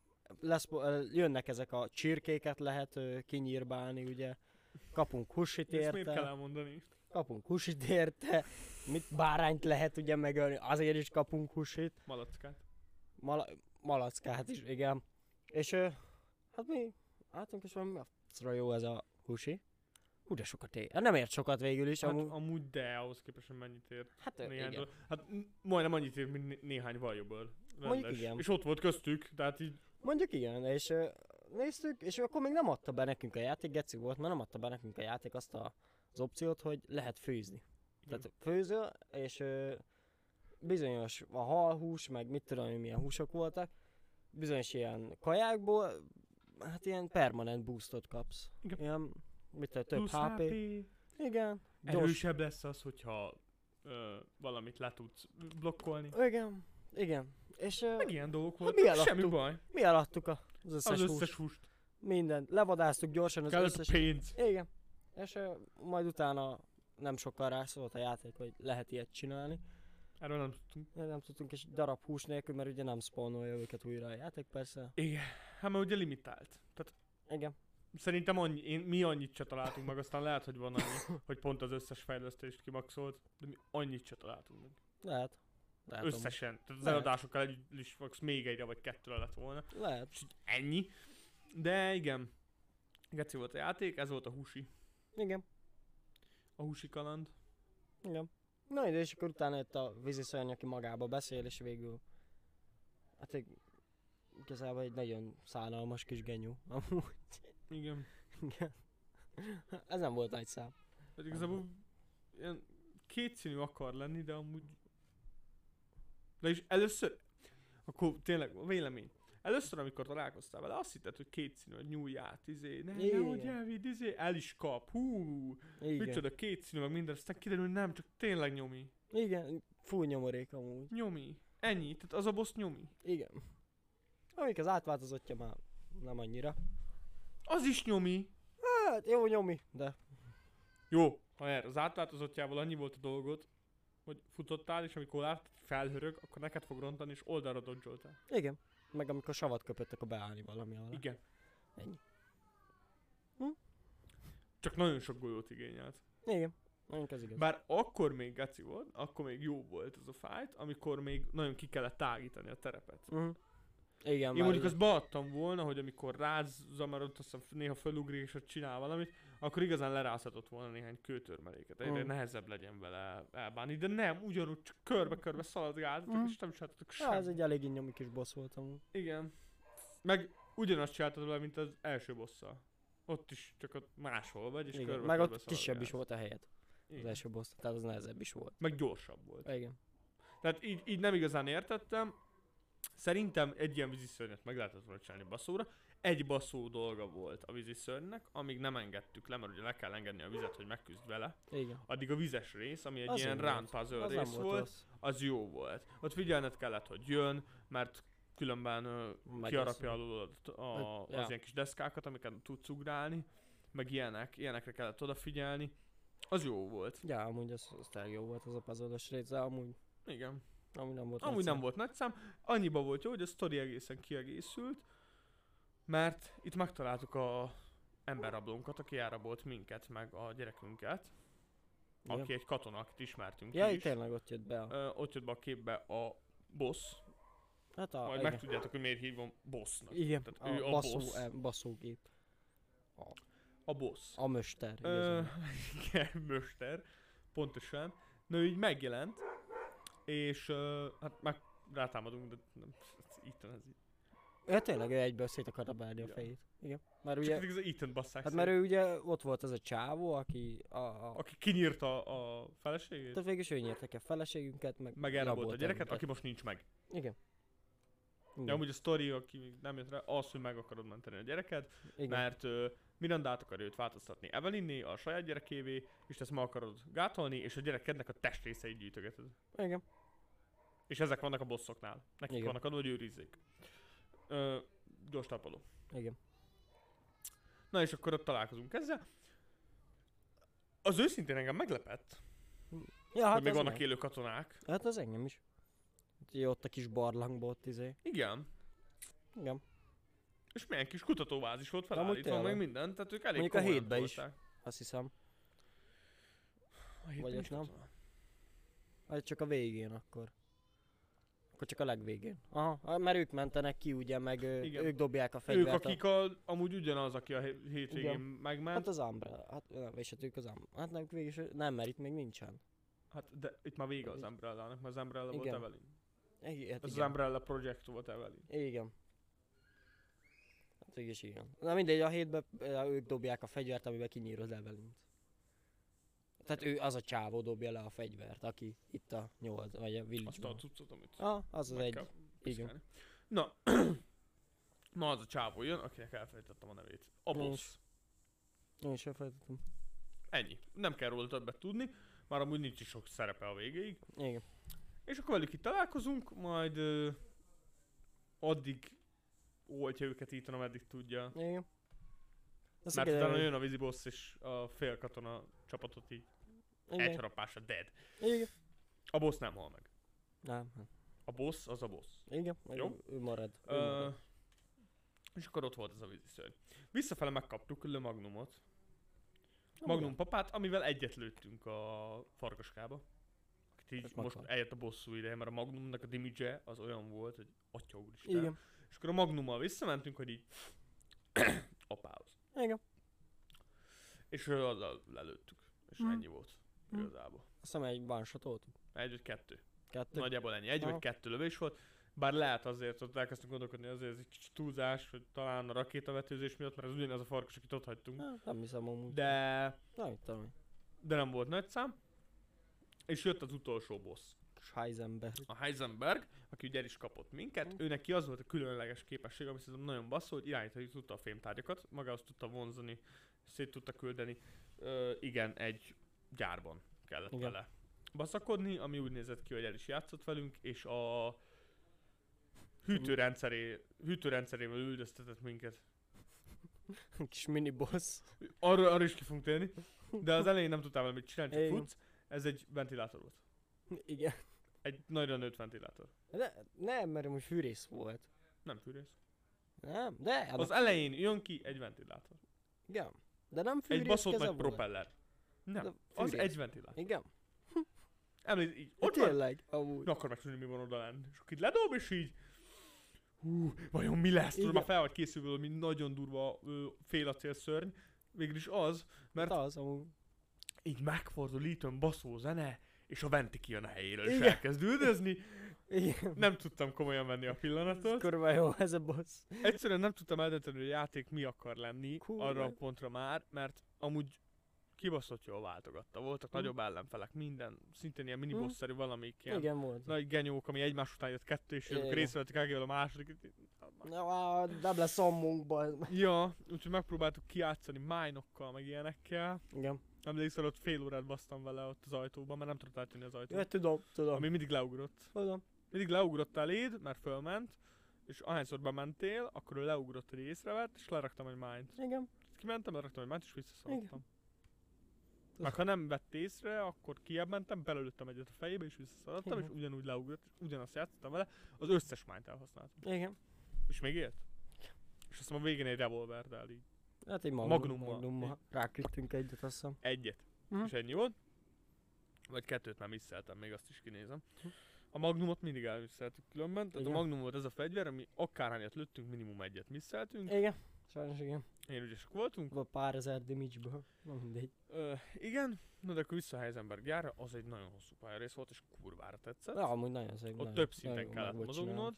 jönnek ezek a csirkéket lehet kinyírbálni, ugye. Kapunk husit Ezt miért kell érte. elmondani? Kapunk husit érte. Bárányt lehet ugye megölni, azért is kapunk husit. Malackát. Malackát is, igen. És hát mi álltunk, és valami mi jó ez a husi. De sokat ér. Nem ért sokat végül is. Hát amúgy de, ahhoz képest, hogy mennyit ér. Hát néhány igen. Hát majdnem annyit ér, mint néhány vajjobőr. Mondjuk igen. És ott volt köztük, tehát így... Mondjuk igen, és néztük, és akkor még nem adta be nekünk a játék, geci volt, mert nem adta be nekünk a játék azt az opciót, hogy lehet főzni. Tehát főzöl, és bizonyos a halhús, meg mit tudom én, milyen húsok voltak, bizonyos ilyen kajákból, hát ilyen permanent boostot kapsz. Igen. Ilyen, mit tudom, több Plusz HP. Igen. Erősebb lesz az, hogyha valamit le tudsz blokkolni. Igen. És Meg ilyen dolgok hát voltak, semmi baj. mi eladtuk az összes, Az összes húst. Mindent. Levadáztuk gyorsan az Kellett összes. pénz. Igen. És majd utána nem sokkal rászólt a játék, hogy lehet ilyet csinálni. Erről nem tudtunk. Nem tudtunk egy darab hús nélkül, mert ugye nem spawnolja őket újra a játék persze. Igen. Hát mert ugye limitált. Tehát Igen. szerintem mi annyit se találtunk meg, aztán lehet, hogy van annyi, hogy pont az összes fejlesztést kimaxolt, de mi annyit se találtunk meg. Lehet. Összesen. Tehát az Lehet. eladásokkal együtt is max még egyre vagy kettőre lett volna. Lehet. És így ennyi. De igen. Geci volt a játék, ez volt a húsi. Igen. A húsi kaland. Igen. Na ide, és akkor utána jött a víziszörny, aki magába beszél, és végül... Hát igazából egy nagyon szánalmas kis genyó. Amúgy. Igen. Igen. Ez nem volt nagy szám. Hát igazából ilyen kétszínű akar lenni, de amúgy... De is először... Akkor tényleg, vélemény. Először, amikor találkoztál vele, azt hitted, hogy kétszínű, hogy nyúlját, nehogy elvidd, el is kap, micsoda kétszínű, meg minden, aztán kiderül, hogy nem, csak tényleg nyomi. Igen, full nyomorék amúgy. Nyomi. Ennyi, tehát az a boss nyomi. Igen. Amik az átváltozottja már nem annyira. Az is nyomi. Hát jó nyomi, de... Jó, ha erre az átváltozottjával annyi volt a dolgot, hogy futottál, és amikor láttad, hogy felhörög, akkor neked fog rontani, és oldalra dodge-oltál. Igen. Meg amikor savat köpött, akkor beállni valami alá. Igen. Ennyi. Csak nagyon sok golyót igényelt. Igen. Nagyon ez igaz. Bár akkor még geci volt, akkor még jó volt ez a fight, amikor még nagyon ki kellett tágítani a terepet. Igen, Én mondjuk azt beadtam volna, hogy amikor rázza, mert ott azt néha fölugrik és ott csinál valamit, akkor igazán lerázhatott volna néhány kőtörmeléket. Egyre nehezebb legyen vele elbánni, de nem, ugyanúgy csak körbe-körbe szaladgáltatok, és nem csináltatok Ja, semmit. ez egy elég nyomi kis boss volt amúgy. Igen. Meg ugyanazt csináltad vele, mint az első bosszal. Ott is csak ott máshol vagy, és Igen. körbe Meg ott kisebb is volt a helyed. Az Igen. első boss, tehát az nehezebb is volt. Meg gyorsabb volt. Igen. Tehát így nem igazán értettem. Szerintem egy ilyen víziszörnyet meg lehetett volna csinálni baszóra. Egy baszó dolga volt a víziszörnynek, amíg nem engedtük le, mert ugye le kell engedni a vizet, hogy megküzd vele. Igen. Addig a vizes rész, ami egy Az ilyen jó run volt. puzzle Az rész nem volt, rossz. az jó volt. Ott figyelned kellett, hogy jön, mert különben kiarapja alul az ilyen kis deszkákat, amiket tudsz ugrálni, meg ilyenekre kellett odafigyelni. Az jó volt. Ja, amúgy az tényleg jó volt az a puzzle-os rész, de amúgy Igen. Amúgy nem volt Nagy szám. Annyiba volt jó, hogy a sztori egészen kiegészült, mert itt megtaláltuk a emberrablónkat, aki elrabolt minket, meg a gyerekünket, Igen. aki egy katona, akit ismertünk Ja, is. itt tényleg ott jött be Ott jött be a képbe a boss, Hát Majd igen. megtudjátok, hogy miért hívom bossnak. Igen, Tehát ő a a boss. basszógép. A boss. A möster. Ö, igazából. igen, Möster. Pontosan. Na ő így megjelent, és hát meg rátámadunk, de nem, Ethan ez így. Ja, tényleg ő egyből szét akarta bárni a Ja. fejét. Igen. Mert Ugye, ugye, csak az Ethan basszák hát szét. mert ő ugye ott volt az a csávó, aki Aki kinyírta a feleségét, tehát végül is ő nyerte ki a feleségünket, meg elrabolt a rabolt gyereket, minket. aki most nincs meg. Igen. De amúgy a sztori, aki még nem jött rá, az, hogy meg akarod menteni a gyereket, Igen. mert Mirandát akar őt változtatni Evelynné, a saját gyerekévé, és ezt ma akarod gátolni, és a gyerekednek a testrészeit gyűjtögeted. Igen. És ezek vannak a bosszoknál. Nekik Igen. vannak adva, hogy őrizzék. Gyors talpaló. Igen. Na és akkor ott találkozunk ezzel. Az őszintén engem meglepett, Ja, hogy hát még az vannak igen. élő katonák. Hát az engem is. Úgyhogy ott a kis barlangból ott Igen. Igen. És milyen kis kutatóbázis volt Amúgy felállítva, meg tényleg. minden, tehát ők elég Mondjuk a komolyan hétbe is. tolták. Azt hiszem. A hétben Vagy is ott nem? katona. Vagy csak a végén akkor. Akkor csak a legvégén. Aha, mert ők mentenek ki ugye, meg Igen. ők dobják a Ők, fegyvert. akik amúgy ugyanaz, aki a hétvégén Igen. megment. Hát az Umbrella. Hát nem, és hát ők az Umbrella. Hát nem, végül is, nem, mert itt még nincsen. Hát de itt már vége az Umbrella-nak, mert az Umbrella volt Igen. Evelyn. Hát Az igen. Umbrella Project volt Evelyn. Igen. Hát végül is igen. Na mindegy, a hétben ők dobják a fegyvert, amiben kinyírod Evelyn-t. Tehát ő az a csávó dobja le a fegyvert, aki itt a 8, vagy a Azt a village-ban. cuccot, amit Az az meg egy. kell Igen. piszkálni. Na, na az a csávó jön, akinek elfelejtettem a nevét. A Én boss. is. Én is elfelejtettem. Ennyi. Nem kell róla többet tudni, már amúgy nincs is sok szerepe a végéig. Igen. És akkor velük itt találkozunk, majd addig oltja őket Ethan, ameddig tudja. Igen. Azt Mert igen, utána jön a víziboss és a fél katona csapatot így egy igen. harapásra dead. Igen. A boss nem hal meg. Nem. A boss az a boss. Igen. Jó. Ő marad. Ő Ö, marad. és akkor ott volt ez a víziszörny. Visszafele megkaptuk Le Magnumot. Ó, Magnum papát, amivel egyet lőttünk a farkaskába. Akit így Ez most meghalt. eljött a bosszú ideje, mert a Magnumnak a damage az olyan volt, hogy atya úristen. Igen. És akkor a Magnummal visszamentünk, hogy így apához. Igen. És azzal lelőttük. És Mhm. ennyi volt. Mhm. Igazából. Azt hiszem egy one shotoltuk. Egy vagy kettő. Kettő. Nagyjából ennyi. Egy Aha. vagy kettő lövés volt. Bár lehet azért, ott elkezdtünk gondolkodni, azért ez egy kicsit túlzás, hogy talán a rakétavetőzés miatt, mert az ugyanaz a farkas, akit ott hagytunk. Hát, nem hiszem amúgy. De Nem tudom. nem volt nagy szám. És jött az utolsó boss. Heisenberg. A Heisenberg, aki ugye el is kapott minket, ő neki az volt a különleges képesség, ami szerintem nagyon basszó, hogy irányítani tudta a fémtárgyakat, magához tudta vonzani, szét tudta küldeni. Igen, egy gyárban kellett Igen. vele baszakodni, ami úgy nézett ki, hogy el is játszott velünk, és a hűtőrendszerével üldöztetett minket. Kis mini boss. Arra is ki fogunk térni, de az elején nem tudtál vele mit csinálni, csak Igen. futsz. Ez egy ventilátor volt. Igen. Egy nagyra nőtt ventilátor. Nem, mert most fűrész volt. Nem fűrész. Nem, de... Az elején jön ki egy ventilátor. Igen. De nem fűrész Egy baszott keze nagy volt. propeller. Nem, De az fűrész. egy ventilátor. Igen. Emlékezz, így De ott van, tényleg, amúgy. na akkor megtudni, mi van oda lenn. És akkor itt ledob, és így... Vajon mi lesz? Tudod, Igen. már fel vagy készülve, hogy nagyon durva félacélszörny. Végül is az, mert Hát az amúgy. így megfordul Ethan baszó zene, és a venti kijön a helyéről, és Igen. elkezd üldözni. Igen. Nem tudtam komolyan venni a pillanatot. Kurva jó ez a boss. Egyszerűen nem tudtam eldönteni, hogy a játék mi akar lenni Kurva. arra a pontra már, mert amúgy kibaszott jól váltogatta. Voltak Hm. nagyobb ellenfelek, minden, szintén ilyen miniboss-szerű valamik ilyen Igen, volt. nagy genyók, ami egymás után jött kettő, és amikor Igen. észrevettük AG-vel a második. Na, nem lesz ammunkban. Ja, úgyhogy megpróbáltuk kijátszani májnokkal, meg ilyenekkel. Igen. Emlékszel, ott fél órát basztam vele ott az ajtóban, mert nem tudott átjönni az ajtót. Ja, tudom. Ami mindig leugrott. Tudom. Mindig leugrott eléd, mert fölment, és ahányszor bementél, akkor ő leugrott, hogy észrevett, és leraktam egy mányt. Igen. Kimentem, leraktam egy mányt, és visszaszaladtam. Meg ha nem vett észre, akkor kiebb mentem, belőlöttem egyet a fejébe, és visszaszaladtam, és Igen. ugyanúgy leugrott, és ugyanazt játszottam vele, az összes mányt elhasználtam. Igen. És még élt? És azt mondom, a végén egy revolverrel így. Hát egy Magnummal. Magnummal. Ráküldtünk egyet, azt hiszem. Egyet. Mhm. És ennyi volt. Vagy kettőt már misszeltem, még azt is kinézem. A Magnumot mindig elmisszeltük különben, tehát a Igen. Magnum volt ez a fegyver, ami akárhányat lőttünk, minimum egyet misszeltünk. Igen, sajnos igen. Én ügyesek voltunk. Vagy pár ezer damage-ből. Na mindegy. Igen, no de akkor vissza a Heisenberg gyárra, az egy nagyon hosszú pályarész volt, és kurvára tetszett. Ja, amúgy nagyon szép. Ott nagyon, több nagyon szinten jó kellett meg volt mozognod.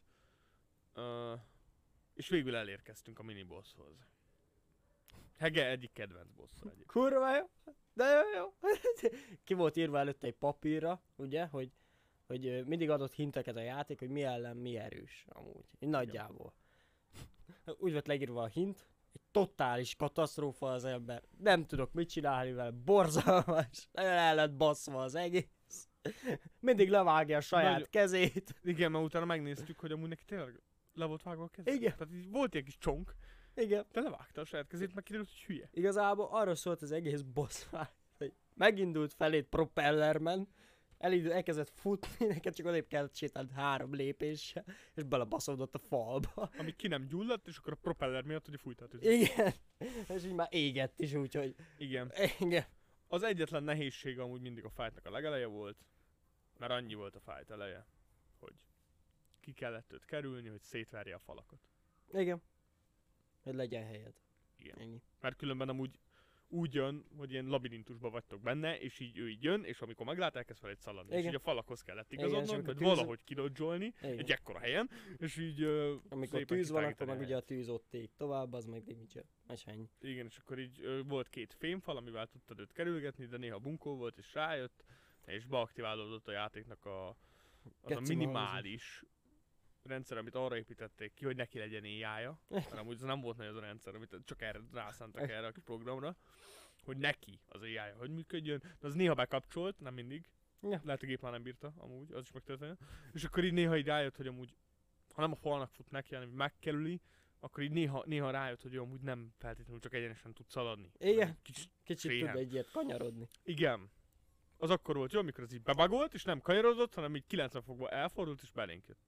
És végül elérkeztünk a minibosshoz. Hege egyik kedvenc bossza egyik. Kurva jó, de jó. Ki volt írva előtte egy papírra, ugye, hogy mindig adott hinteket a játék, hogy mi ellen mi erős, amúgy. Így nagyjából. Úgy volt leírva a hint, egy totális katasztrófa az ember. Nem tudok mit csinálni vele, borzalmas. Nagyon el lett baszva az egész. Mindig levágja a saját Nagyon- kezét. Igen, mert utána megnéztük, hogy amúgy neki tényleg le volt vágva a keze. Igen. Tehát így volt egy kis csonk, Igen. de levágta a saját kezét, meg kiderült, hogy hülye. Igazából arról szólt az egész boss fight, hogy megindult felét propellermen, elkezdett futni, neked csak odébb kellett sétálni 3 lépéssel, és belebaszódott a falba. Ami ki nem gyulladt, és akkor a propeller miatt ugye fújta a tüzet. Igen. És így már égett is, úgyhogy... Igen. Igen. Az egyetlen nehézség amúgy mindig a fightnak a legeleje volt, mert annyi volt a fight eleje, hogy ki kellett őt kerülni, hogy szétverje a falakat. Igen. Hogy legyen helyed. Igen. Ennyi. Mert különben amúgy úgy jön, hogy ilyen labirintusba vagytok benne, és így ő így jön, és amikor meglát, elkezd felé szaladni. És Igen. így a falakhoz kellett Igen, és igazodnod, amikor vagy tűz- valahogy kidodzsolni, Igen. egy ekkora helyen, és így Amikor szépen tűz van, akkor kitágítani meg a ugye a helyet. tűz ott ég tovább, az meg damage. És ennyi. Igen, és akkor így volt 2 fémfal, amivel tudtad őt kerülgetni, de néha bunkó volt, és rájött, és beaktiválódott a játéknak az a Geci minimális rendszer, amit arra építették ki, hogy neki legyen éjjája. Mert amúgy ez nem volt nagy az a rendszer, amit csak erre rászántak erre a kis programra, hogy neki az éjjája, hogy működjön. De az néha bekapcsolt, nem mindig. Ja. Lehet, a gép már nem bírta, amúgy, az is megtörtént. És akkor így néha így rájött, hogy amúgy, ha nem a falnak fut neki, hanem megkerüli, akkor így néha rájött, hogy ő amúgy nem feltétlenül csak egyenesen tud szaladni. Igen. hanem Kicsit Kicsit Séhen. tud egy ilyet kanyarodni. igen. Az akkor volt jó, amikor az így bebagolt, és nem kanyarodott, hanem így 90 fokba elfordult, és belénk jött.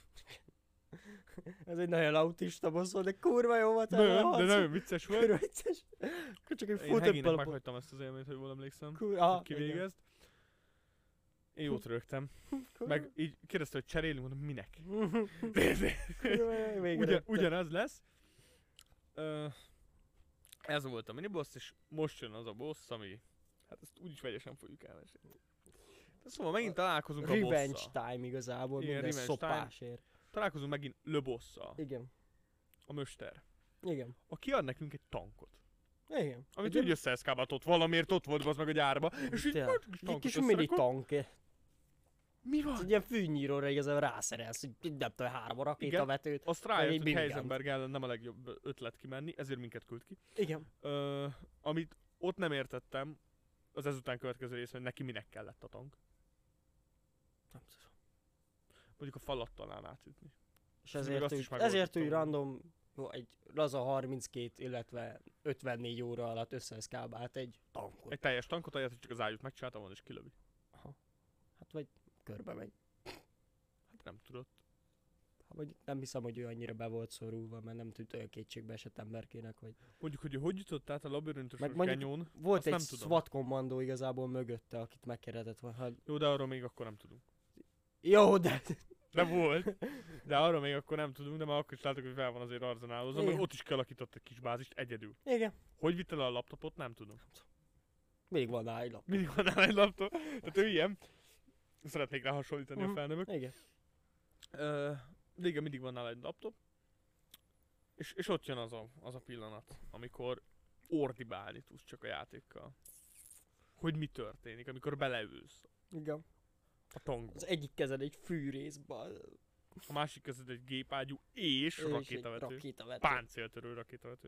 Ez egy nagyon autista boss volt, de kurva jó volt. Nagyon, erre a de harc. nagyon vicces volt. Kurva vicces. Akkor csak egy Én futott Hegének balapot. meghagytam ezt az élményt, hogy jól emlékszem, Kurva, hogy kivégezt. Én jót rögtem. Meg így kérdezte, hogy cserélünk, mondom, minek? Ugyanaz lesz. Ez volt a miniboss, és most jön az a boss, ami... Hát ezt úgyis vegyesen fogjuk elmesélni. De szóval megint találkozunk a Revenge bosszal. time igazából, Igen, minden revenge time. szopásért. Találkozunk megint Le bosszal, Igen. a Möster. Igen. Aki ad nekünk egy tankot. Igen. Amit Egy úgy összeeszkábált ott valamiért, ott volt az meg a gyárba. És így tényleg. kis Egy tankot kis mini összerakott. tank. Mi Ez van? egy ilyen fűnyíróra igazából rászerelsz, hogy nem tudom, 3 rakétavetőt. Azt Meg rájött, egy hogy minigant. Heisenberg ellen nem a legjobb ötlet kimenni, ezért minket küld ki. Igen. Amit ott nem értettem, az ezután következő rész, hogy neki minek kellett a tank. Nem tudom. Mondjuk a falat talán átütni. És Még ezért, azt is úgy, megoldottam ezért úgy volna. random egy laza 32, illetve 54 óra alatt összeszkábált egy tankot. Egy teljes tankot, ahelyett, hogy csak az ágyút megcsinálta volna és kilövi. Hát vagy körbe megy. Hát nem tudott. Hát, vagy nem hiszem, hogy ő annyira be volt szorulva, mert nem tűnt olyan kétségbe esett emberkének, hogy... Mondjuk, hogy ő hogy jutott át a labirintusos Meg mondjuk genyón, Volt azt egy nem tudom. SWAT kommandó igazából mögötte, akit megkérdezett volna. Hát, Jó, de arról még akkor nem tudunk. jó, de... De volt. De arról még akkor nem tudunk, de már akkor is látok, hogy fel van azért arzenálozva, meg Igen. ott is kialakított egy kis bázist egyedül. Igen. Hogy vitte le a laptopot, nem tudom. Még van rá egy lap. Mindig van nála egy laptop. Tehát ő ilyen. Szeretnék rá hasonlítani a Mhm. felnövök. Igen. De igen, mindig van nála egy laptop. És ott jön az a pillanat, amikor ordibálni tudsz csak a játékkal. Hogy mi történik, amikor beleülsz Igen. a tankba. Az egyik kezed egy fűrészbal. A másik kezed egy gépágyú és egy rakétavető. rakétavető. Páncéltörő rakétavető.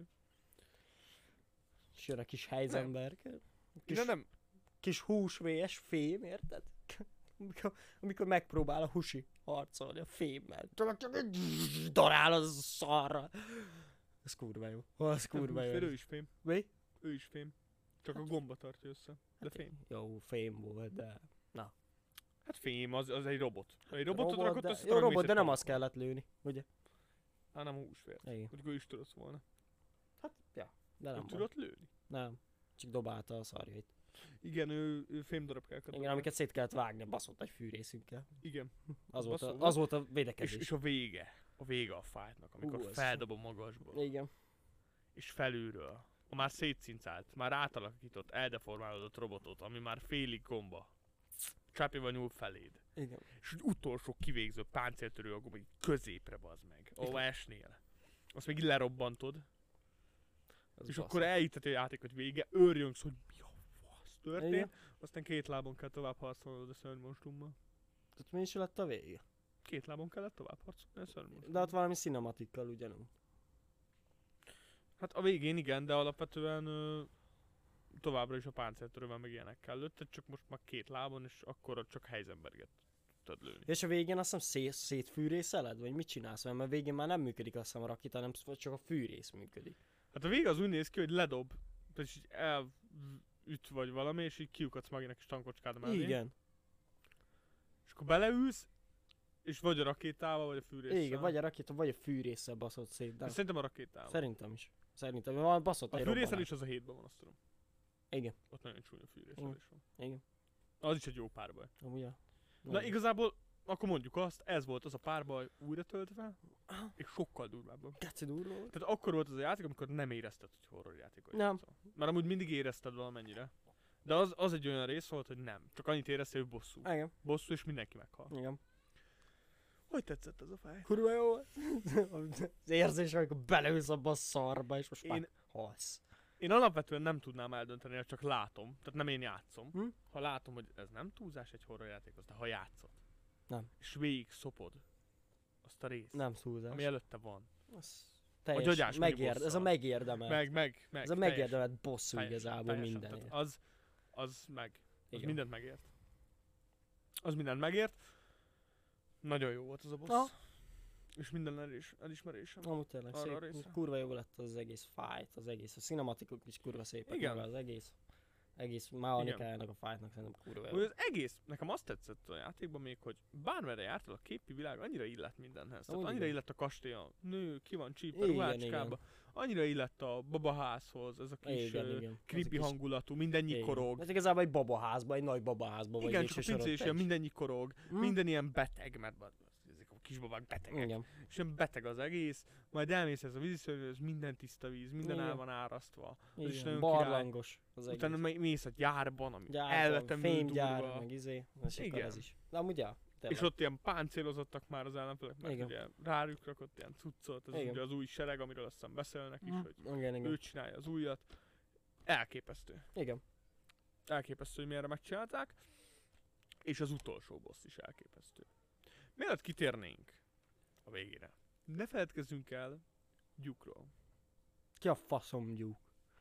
És jön a kis Heisenberg. Kis, De nem, kis húsvés fém, érted? Amikor megpróbál a husi harcolni a fémmel. Darál az szarra. Ez kurva jó. Az kurva nem jó. ő is fém. Mi? Ő is fém. Csak a gomba tartja össze. De fém. Jó, fém volt, de... Hát fém, az egy robot. Egy robotot rakott de, össze, jó robot, de nem azt kellett lőni, ugye? Nem húsvért. Igen. Mondjuk ő is tudott volna. Hát, ja, de Nem nem volt. tudott lőni. Nem. Csak dobálta a szarjait. Igen, ő fémdarabkákat. Igen, amiket szét kellett vágni a baszott egy fűrészünkkel. Igen. Az volt a védekezés. És a vége a fightnak, amikor feldob a magasból. Igen. És felülről. A már szétszincált, már átalakított, eldeformálódott robotot, ami már félig gomba. Csápjával nyúl feléd. Igen. És egy utolsó kivégző páncéltörő a gomba, így középre bazd meg. Ahova esnél. Azt még így lerobbantod. Az és basz. akkor elhitteti a játék, hogy vége, őrjöngsz, hogy mi a fasz történt. Igen. Aztán 2 lábon kell tovább harcolnod a szörnymonstrummal. Tehát mi is lett a vége? 2 lábon kellett tovább harcolni a szörnymonstrummal. De ott valami cinematikkal ugyanúgy. Hát a végén igen, de alapvetően továbbra is a páncéltörővel meg ilyenekkel lőtted, csak most már 2 lábon, és akkor csak Heisenberget tudod lőni. És a végén azt hiszem szétfűrészeled? Vagy mit csinálsz? Mert a végén már nem működik azt hiszem a rakéta, hanem csak a fűrész működik. Hát a vége az úgy néz ki, hogy ledob, és így elüt vagy valami, és így kiukadsz magának is tankocskád mellé. Igen. És akkor beleülsz, és vagy a rakétával, vagy a fűrésszel. Igen, vagy a rakéta, vagy a fűrészsel baszott szét. De Szerintem a rakétával. szerintem is. Szerintem, van baszott A egy fűrészel robbanás. is az a 7-ben van, azt tudom. Igen. Ott nagyon csúnya fűrészsel Igen. is van. Igen. Az is egy jó párbaj. Amúgy a... Na igazából, akkor mondjuk azt, ez volt az a párbaj újra töltve, és sokkal durvábban. Keci durva volt. Tehát akkor volt az a játék, amikor nem érezted, hogy horror játék vagy. Nem. Mert amúgy mindig érezted valamennyire. De az egy olyan rész volt, hogy nem. Csak annyit éreztél, hogy bosszú. Igen. Bosszú, és mindenki meghal. Igen. Hogy tetszett ez a fáj? Kurva jó volt. Az érzés, amikor beleülsz abba a szarba, és most Én- már halsz. Én alapvetően nem tudnám eldönteni, ha csak látom. Tehát nem én játszom. Hm? Ha látom, hogy ez nem túlzás egy horrorjátékhoz, de ha játszod. Nem. És végig szopod azt a részt, Nem túlzás. ami előtte van. Az A teljes gyagyás ez bosszal. a megérdemelt. Meg. Ez a megérdemelt bosszú igazából teljesen. mindenért. Tehát az Igen. mindent megért. Az mindent megért. Nagyon jó volt az a boss. Ah. És minden elismerésem. Amúgy tényleg Arra a szép. részre. Kurva jó lett az egész fight, az egész. A cinematikok is kurva szépek. Igen. Maga az egész mechanikájának a fightnak szerintem kurva jó. Hogy az egész, nekem azt tetszett a játékban még, hogy bármerre jártál, a képi világ annyira illett mindenhez. Tehát Amúgy annyira igen. illett a kastély, a nő, ki van csípve, Igen, ruhácskába. Annyira illett a babaházhoz, ez a kis Igen. creepy Az a kis- hangulatú, minden igen. nyikorog. Ez igazából egy babaházba, egy nagy babaházba vagy Igen, végső csak a pincé soron is te ilyen is. minden nyikorog, Hm? minden ilyen beteg, mert ezek a kisbabák betegek. Igen. És ilyen beteg az egész, majd elmész ez a víziszörnyűhöz, minden tiszta víz, minden Igen. el van árasztva. Az is Igen. nagyon Barlangos az egész. Utána mész a gyárban, ami Gyárban, elvetemül fémgyár, durva. meg és akkor Igen. ez is. De amúgy ja, tényleg. És ott ilyen páncélozottak már az ellenfelek, mert Igen. ugye rájuk rakott ilyen cuccot, ez Igen. ugye az új sereg, amiről aztán beszélnek is, hogy Igen. ő csinálja az újat. Elképesztő. Igen. Elképesztő, hogy milyenre megcsinálták. És az utolsó boss is elképesztő. Mielőtt kitérnénk a végére, ne feledkezzünk el Duke-ról. Ki a faszom gyúk?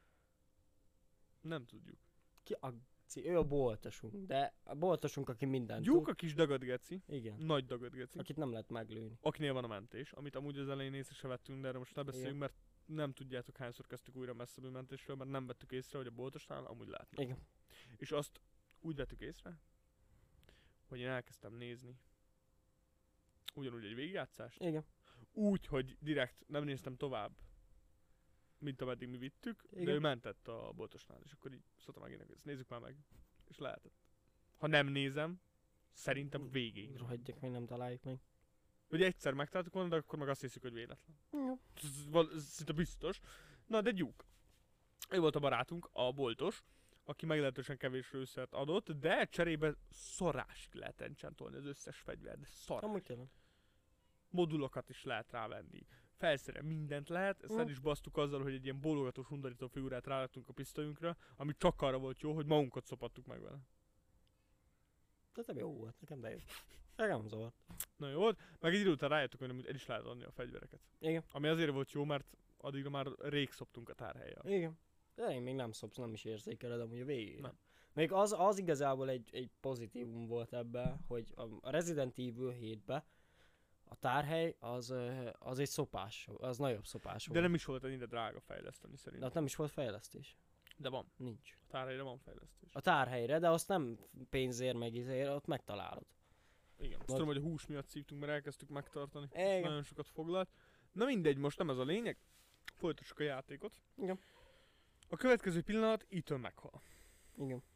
Nem tudjuk. Ki a... Ő a boltosunk, de a boltosunk, aki mindent Duke tud. a kis dagadgeci, Igen. nagy dagadgeci, Akit nem lehet meglőni. akinél van a mentés, amit amúgy az elején észre se vettünk, de erről most ne beszéljünk, Igen. mert nem tudjátok hányszor kezdtük újra messzebbű mentésről, mert nem vettük észre, hogy a boltosnál amúgy lehetne. Igen. És azt úgy vettük észre, hogy én elkezdtem nézni ugyanúgy egy végigjátszást, Igen. úgy, hogy direkt nem néztem tovább, mint ameddig mi vittük, de Igen. ő mentett a boltosnál, és akkor így szóltam meg, ezt nézzük már meg, és lehetett. Ha nem nézem, szerintem végig. Rohadjak, még nem találjuk meg. Ugye egyszer megtaláltuk volna, de akkor meg azt hiszük, hogy véletlen. Jó. Ez szinte biztos. Na de Duke. Ő volt a barátunk, a boltos, aki meglehetősen kevés lőszert adott, de cserébe szarásig lehet enchantolni az összes fegyvert, de szarás. Amúgy tényleg. Modulokat is lehet rávenni. Felszere mindent lehet, ezt el is basztuk azzal, hogy egy ilyen bólogatós undorító figurát ráadtunk a pisztolyunkra, ami csak arra volt jó, hogy magunkat szopattuk meg vele. De nem jó volt, nekem bejött. Nekem nem zavart. Na jó volt, meg egy idő után rájöttük, hogy nem el is lehet adni a fegyvereket. Igen. Ami azért volt jó, mert addigra már rég szoptunk a tárhelyen. Igen. De én még nem szopsz, nem is érzékeled amúgy a végén. Nem. Még az igazából egy pozitívum volt ebben, hogy a Resident Evil 7-be a tárhely az egy szopás, az nagyobb szopás De volt. nem is volt ennyire drága fejleszteni De szerintem. ott nem is volt fejlesztés. De van. Nincs. A tárhelyre van fejlesztés. A tárhelyre, de azt nem pénzért meg izért, ott megtalálod. Igen. Azt tudom, hogy a hús miatt szívtunk, mert elkezdtük megtartani. Igen. Nagyon sokat foglalt. Na mindegy, most nem ez a lényeg. Folytassuk a játékot. Igen. A következő pillanat Ethan meghal. Igen.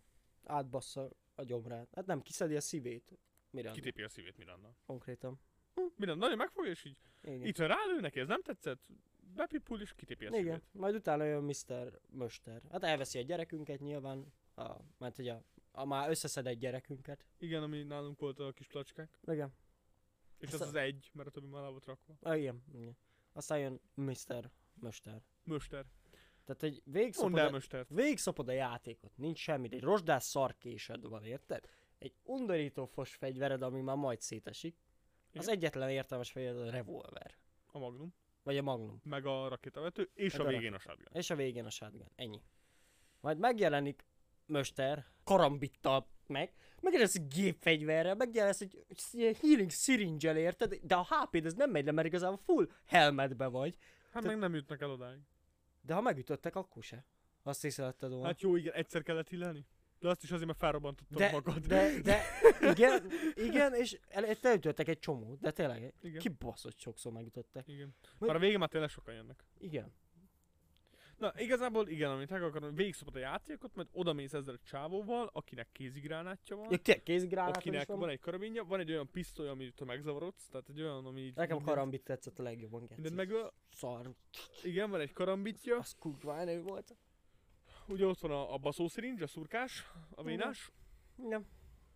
átbassza a gyomrát. Hát nem, kiszedi a szívét. Miranda. Kitépi a szívét Miranda. Konkrétan. Miranda nagyon megfogja, és így Igen. itt rálő neki, ez nem tetszett, bepipul és kitépi a Igen. szívét. Majd utána jön Mr. Möster. Hát elveszi a gyerekünket nyilván. Mert hogy a már összeszed egy gyerekünket. Igen, ami nálunk volt a kis placskák. Igen. És Azt az az egy, mert a többi már le volt rakva. Igen. Aztán jön Mr. Möster. Möster. Tehát egy Mondd el Möstert. végigszopod a játékot, nincs semmi, egy rozsdás szarkésed van, érted? Egy undorító fos fegyvered, ami már majd szétesik. Az Igen. egyetlen értelmes fegyvered a revolver. A Magnum. Vagy a Magnum. Meg a rakétavető, és Meg a a végén a shotgun. És a végén a shotgun. Ennyi. Majd megjelenik Möster, karambittal megjelenik egy gépfegyverrel, megjelenik egy healing syringe-el, érted? De a HP-d ez nem megy le, mert igazából full helmetbe vagy. Hát meg nem jutnak el odáig. De ha megütöttek, akkor se. Azt észrevetted volna. Hát jó, igen, egyszer kellett hillelni. De azt is azért, mert felrobbantottad magad. De, igen, és elütöttek egy csomó, de tényleg, Igen. kibaszott sokszor megütöttek. Igen. Már a végén már tényleg sokan jönnek. Igen. Na, igazából igen, amit meg akarom, végigszopod a játékot, majd odamész ezzel a csávóval, akinek kézigránátja van. Ja, tényleg kézigránátom is Akinek van. van egy karabinja, van egy olyan pisztoly, amit megzavarodsz, tehát egy olyan, ami így... Nekem mindent- karambit tetszett a legjobban, geci. Mindent megöl. Szar. Igen, van egy karambitja. Az kurva elő volt. Ugye ott van a baszószirincs, a szurkás, a vénás. Igen.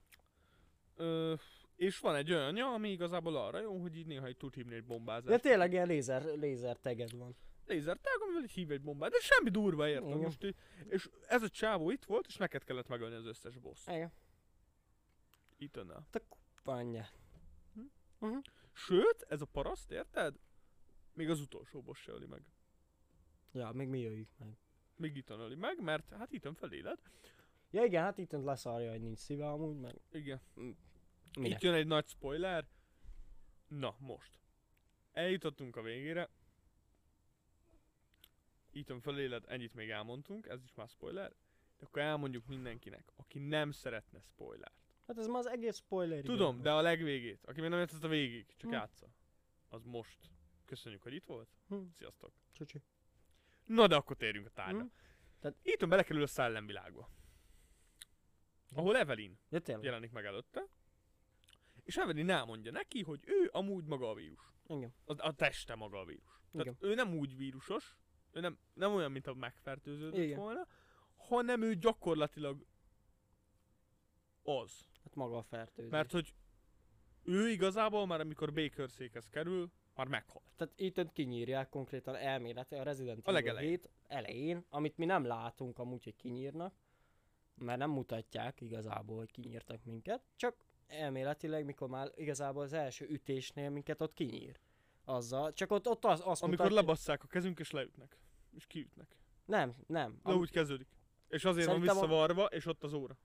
És van egy olyanja, ami igazából arra jó, hogy így néha így tud hívni egy bombázást. De tényleg ilyen lézer teged van. Lézertág, amivel így hív egy bombát, de semmi durva érted Igen. most így. És ez a csávó itt volt, és neked kellett megölni az összes boss. Igen. Ethan-nel. Te kupanya. Sőt, ez a paraszt, érted? Még az utolsó boss se öli meg. Ja, még mi jöjjük meg. Még Ethan öli meg, mert hát Ethan feléled. Ja igen, hát itt leszarja, hogy nincs szíve amúgy, meg Igen. minek. Itt jön egy nagy spoiler. Na, most. Eljutottunk a végére. Ethan feléled, ennyit még elmondtunk, ez is már spoiler. De akkor elmondjuk mindenkinek, aki nem szeretne spoilert. Hát ez már az egész spoiler. Tudom, de a legvégét, aki még nem értett a végig, csak Hm. játsza. Az most. Köszönjük, hogy itt volt. Sziasztok. Csücsi. Na de akkor térjünk a tárgyra. Tehát- Ethan belekerül a szellemvilágba. Ahol Evelyn Ja tényleg. jelenik meg előtte. És Evelyn elmondja neki, hogy ő amúgy maga a vírus. Igen. A teste maga a vírus. Tehát Igen. ő nem úgy vírusos, ő nem olyan, mint a megfertőződött Igen. volna, hanem ő gyakorlatilag az. Hát maga a fertőzés. Mert hogy ő igazából már amikor Baker székhez kerül, már meghalt. Tehát itt kinyírják konkrétan elméleti a Resident A Evil legelején. 7 elején, amit mi nem látunk amúgy, hogy kinyírnak, mert nem mutatják igazából, hogy kinyírtak minket, csak elméletileg, mikor már igazából az első ütésnél minket ott kinyír. Azzal, csak ott azt Amikor mutatja... lebasszák a kezünk és leütnek. És kiütnek. Nem. De úgy kezdődik. És azért Szerintem van visszavarva, és ott az óra.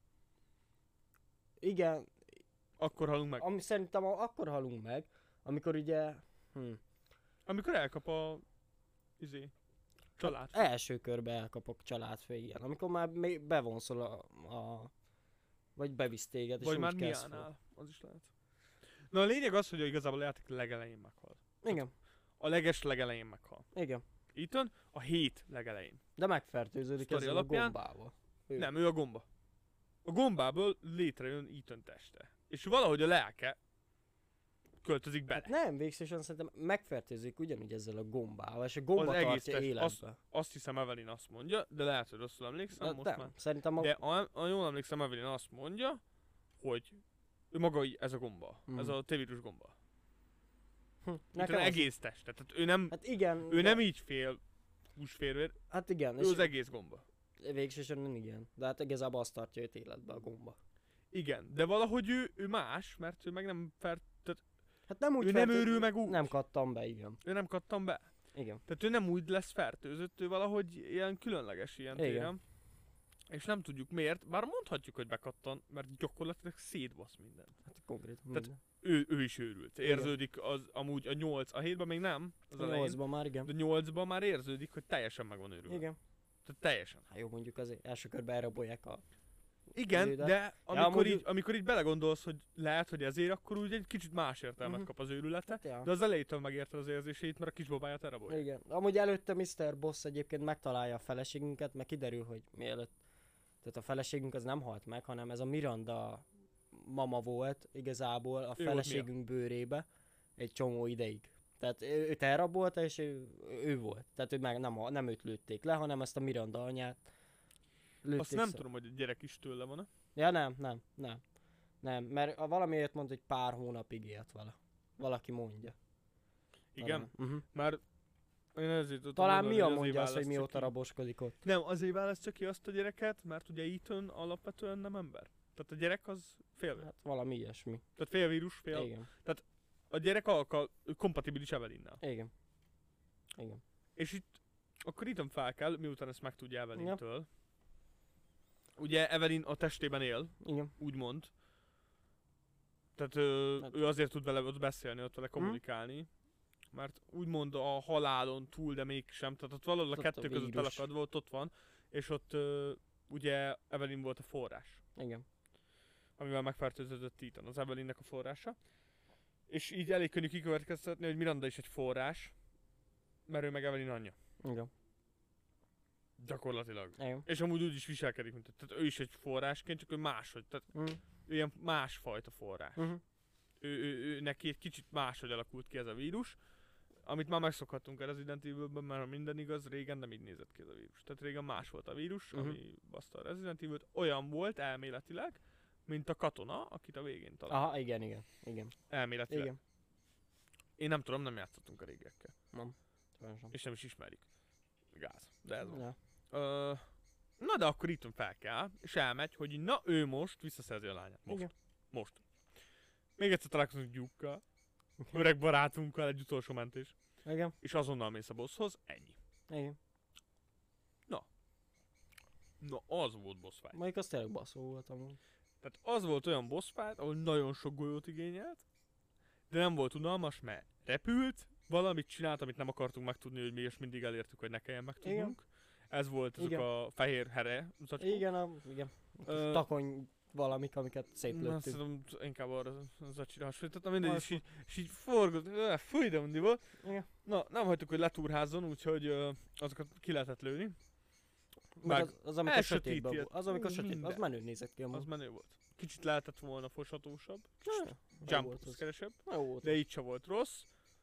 Igen, Akkor halunk meg. ami szerintem akkor halunk meg, amikor ugye... Amikor elkap a... család. Első körbe elkapok családfő, igen. Amikor már még bevonszol vagy bevisz téged, és Vagy úgy már kezd Miánál. Az is lehet. Na a lényeg az, hogy igazából a játék legelején meghal. fel. Igen, A legelején meghal. igen. Ethan a 7 legelején. De megfertőződik Sztori ezzel alapján? a gombával. Ő. Nem, ő a gomba. A gombából létrejön Ethan teste. És valahogy a lelke költözik bele. Hát nem, végsősorban szerintem megfertőzik ugyanúgy ezzel a gombával, és a gomba Az egész tartja test, életbe. Azt hiszem Evelyn azt mondja, de lehet, hogy rosszul emlékszem De, most nem, már. szerintem a... De jól emlékszem, Evelyn azt mondja, hogy ő maga ez a gomba. Ez a T-vírus gomba. Itt nekem az... egész testet. Tehát ő nem, Hát igen. ő nem így fél húsférvér, Hát igen, ő az egész gomba. végsősorban igen. De hát igazából azt tartja őt életbe a gomba. Igen, de valahogy ő más, mert ő meg nem tehát Hát nem úgy ő nem őrül meg úgy. Nem kattam be, igen. Ő nem kattam be. Igen. Tehát ő nem úgy lesz fertőzött, ő valahogy ilyen különleges ilyen Igen. téren. És nem tudjuk miért, bár mondhatjuk, hogy bekattan, mert gyakorlatilag szétbasz mindent. Hát konkrétan Tehát minden. Ő is őrült. Igen. Érződik az amúgy a 8, a 7-ben még nem, az A elején. 8-ban már igen. De 8-ban már érződik, hogy teljesen meg van őrülve. Igen. Tehát teljesen. Hát jó, mondjuk azért első körben elrabolják a... Igen, Izédet. de amúgy- amikor így belegondolsz, hogy lehet, hogy ezért, akkor úgy egy kicsit más értelmet Mhm. kap az őrülete. Hát, ja. De az elejétől megérted az érzését, mert a kisbabáját elrabolja. Igen. Amúgy előtte Mr. Boss egyébként megtalálja a feleségünket, mert kiderül, hogy mielőtt Tehát a feleségünk az nem halt meg, hanem ez a Miranda mama volt igazából a volt feleségünk bőrébe egy csomó ideig. Tehát őt elrabolta, és ő volt. Tehát ő meg nem őt lőtték le, hanem ezt a Miranda anyát lőtték. Azt nem tudom, hogy a gyerek is tőle van-e. Ja, nem, mert valamiért mondta, hogy pár hónapig élt vele. Valaki mondja. Igen? Uh-huh. Már én ezért tudtam Talán mondani, Mia hogy mondja azt, hogy választja mióta ki. raboskodik ott. Nem, azért választja ki azt a gyereket, mert ugye Ethan alapvetően nem ember. Tehát a gyerek az fél. Hát valami ilyesmi. Tehát fél vírus, fél. Igen. A gyerek kompatibilis Evelynnel. Igen. És itt akkor Ethan fel kell, miután ezt megtudja Evelyn-től. Ugye Evelyn a testében él, Igen. úgymond. Tehát Hát- ő azért tud vele ott beszélni, ott vele kommunikálni. Mert úgymond a halálon túl, de mégsem. Tehát ott valahol a Ott kettő a között vírus. elakadva, ott van. És ott ugye Evelyn volt a forrás. Igen. Amivel megfertőződött Ethan, az Evelynnek a forrása. És így elég könnyű kikövetkeztetni, hogy Miranda is egy forrás. Mert ő meg Evelyn anyja. Igen. Gyakorlatilag. Igen. És amúgy úgy is viselkedik, mint tehát ő is egy forrásként, csak ő máshogy. Tehát ő ilyen másfajta forrás. Uh-huh. Ő neki egy kicsit máshogy alakult ki ez a vírus. Amit már megszokhattunk a Resident Evil-ben, mert ha minden igaz, régen nem így nézett ki ez a vírus. Tehát régen más volt a vírus, ami baszta a Resident Evil-t. Olyan volt elméletileg, mint a katona, akit a végén talált. Aha, igen. Elméletileg. Igen. Én nem tudom, nem játszottunk a régiekkel. Nem. Sajnos. És nem is ismerjük. Gáz. De ez van. Ja. Na de akkor itt fel kell, és elmegy, hogy na ő most visszaszerzi a lányát. Most. Igen. Most. Még egyszer találkozunk Gyukkal, öreg barátunkkal, egy utolsó mentés. Igen. És azonnal mész a bosshoz, ennyi. Igen. Na az volt boss fight. Mondjuk az tényleg baszó volt amúgy. Tehát az volt olyan boss fight, ahol nagyon sok golyót igényelt, de nem volt unalmas, mert repült, valamit csinált, amit nem akartunk megtudni, hogy mi és mindig elértük, hogy ne kelljen megtudnunk. Ez volt ezek Igen. a fehér here zacskók. Igen. Ö, Takony valamik, amiket szétlőttünk. Azt tudom, inkább arra az acsira hasonlítottam, mindegy, és így forgott, fúj de undi volt. Igen. Na, nem hagytuk, hogy letúrházzon, úgyhogy azokat ki lehetett lőni. Meg az amikor elsötéti sötétben volt. Az amikor sötétben, az minden. menő nézett ki amúgy. Az menő volt. Kicsit lehetett volna foshatósabb, Jó jump volt az. keresebb, Jó volt. de így se volt rossz.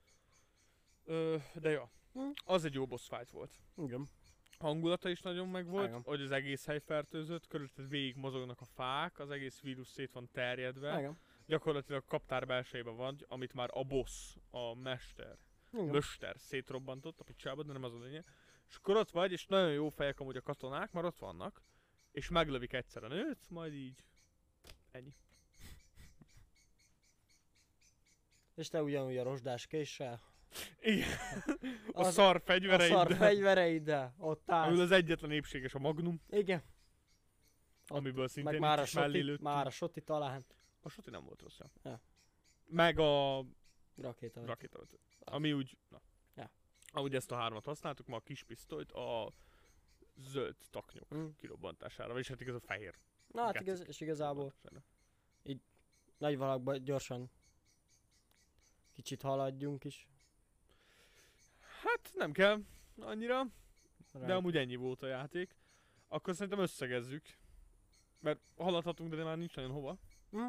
De ja, az egy jó boss fight volt. Igen. Hangulata is nagyon megvolt, Igen. hogy az egész hely fertőzött, körülötted végig mozognak a fák, az egész vírus szét van terjedve. Igen. Gyakorlatilag kaptár belsejében van, amit már a boss, a mester szétrobbantott a picsába, de nem az a lényeg. És akkor ott vagy, és nagyon jó fejek amúgy a katonák, már ott vannak, és meglövik egyszer a nőt, majd így. Ennyi. És te ugyanúgy a rozsdás késsel. Igen. A Az- szar A fegyvereiddel. szar fegyvereiddel. Ott Amiből állsz. az egyetlen épséges a Magnum, Igen. amiből szintén Meg már a nincs is mellé soti, lőttünk. már a soti talán. A soti nem volt rossz. Ja. Meg a Rakéta. rakétavető. Ami úgy, na. Ja. Ahogy ezt a hármat használtuk, ma a kis pisztolyt a zöld taknyok Mm. kirobbantására, vagyis hát igaz a fehér. Na hát gecik igaz, és igazából kirobbantására. nagy valakban gyorsan kicsit haladjunk is. Hát nem kell annyira, de amúgy ennyi volt a játék. Akkor szerintem összegezzük. Mert haladhatunk, de már nincs nagyon hova. Hm?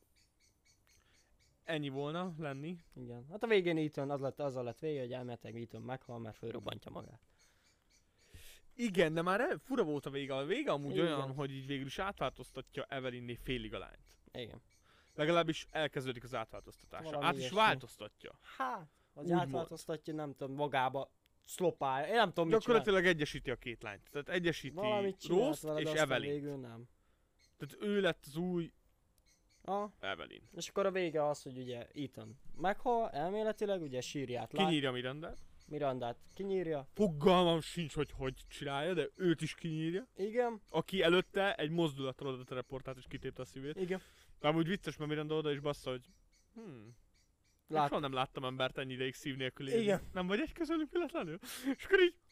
Ennyi volna lenni. Igen. Hát a végén Ethan azzal lett vége, hogy elméletileg Ethan meghal, mert fölrobbantja magát. Igen, de már fura volt a vége. A vége amúgy Igen. olyan, hogy így végül is átváltoztatja Evelynné félig a lányt. Igen. Legalábbis elkezdődik az átváltoztatása. Valami Át is ilyesmi. változtatja. Hát, az Úgymond. átváltoztatja, nem tudom, magába szlopálja. Én nem tudom, mit csinál. Gyakorlatilag egyesíti a két lányt. Tehát egyesíti Valamit csinált Rose-t vele, és de aztán Evelyn. végül nem. Tehát ő lett az új Ah, Evelyn. és akkor a vége az, hogy ugye Ethan meghal, elméletileg, ugye sírját lát, Kinyírja Mirandát. Mirandát kinyírja. Fogalmam sincs, hogy csinálja, de őt is kinyírja. Igen, Aki előtte egy mozdulattal oda teleportált és kitépte a szívét. igen. De amúgy vicces, mert Miranda oda is bassza, hogy Lát, soha nem láttam embert ennyi ideig szív nélkül élni. Igen. Nem vagy egy közülük véletlenül? És akkor így...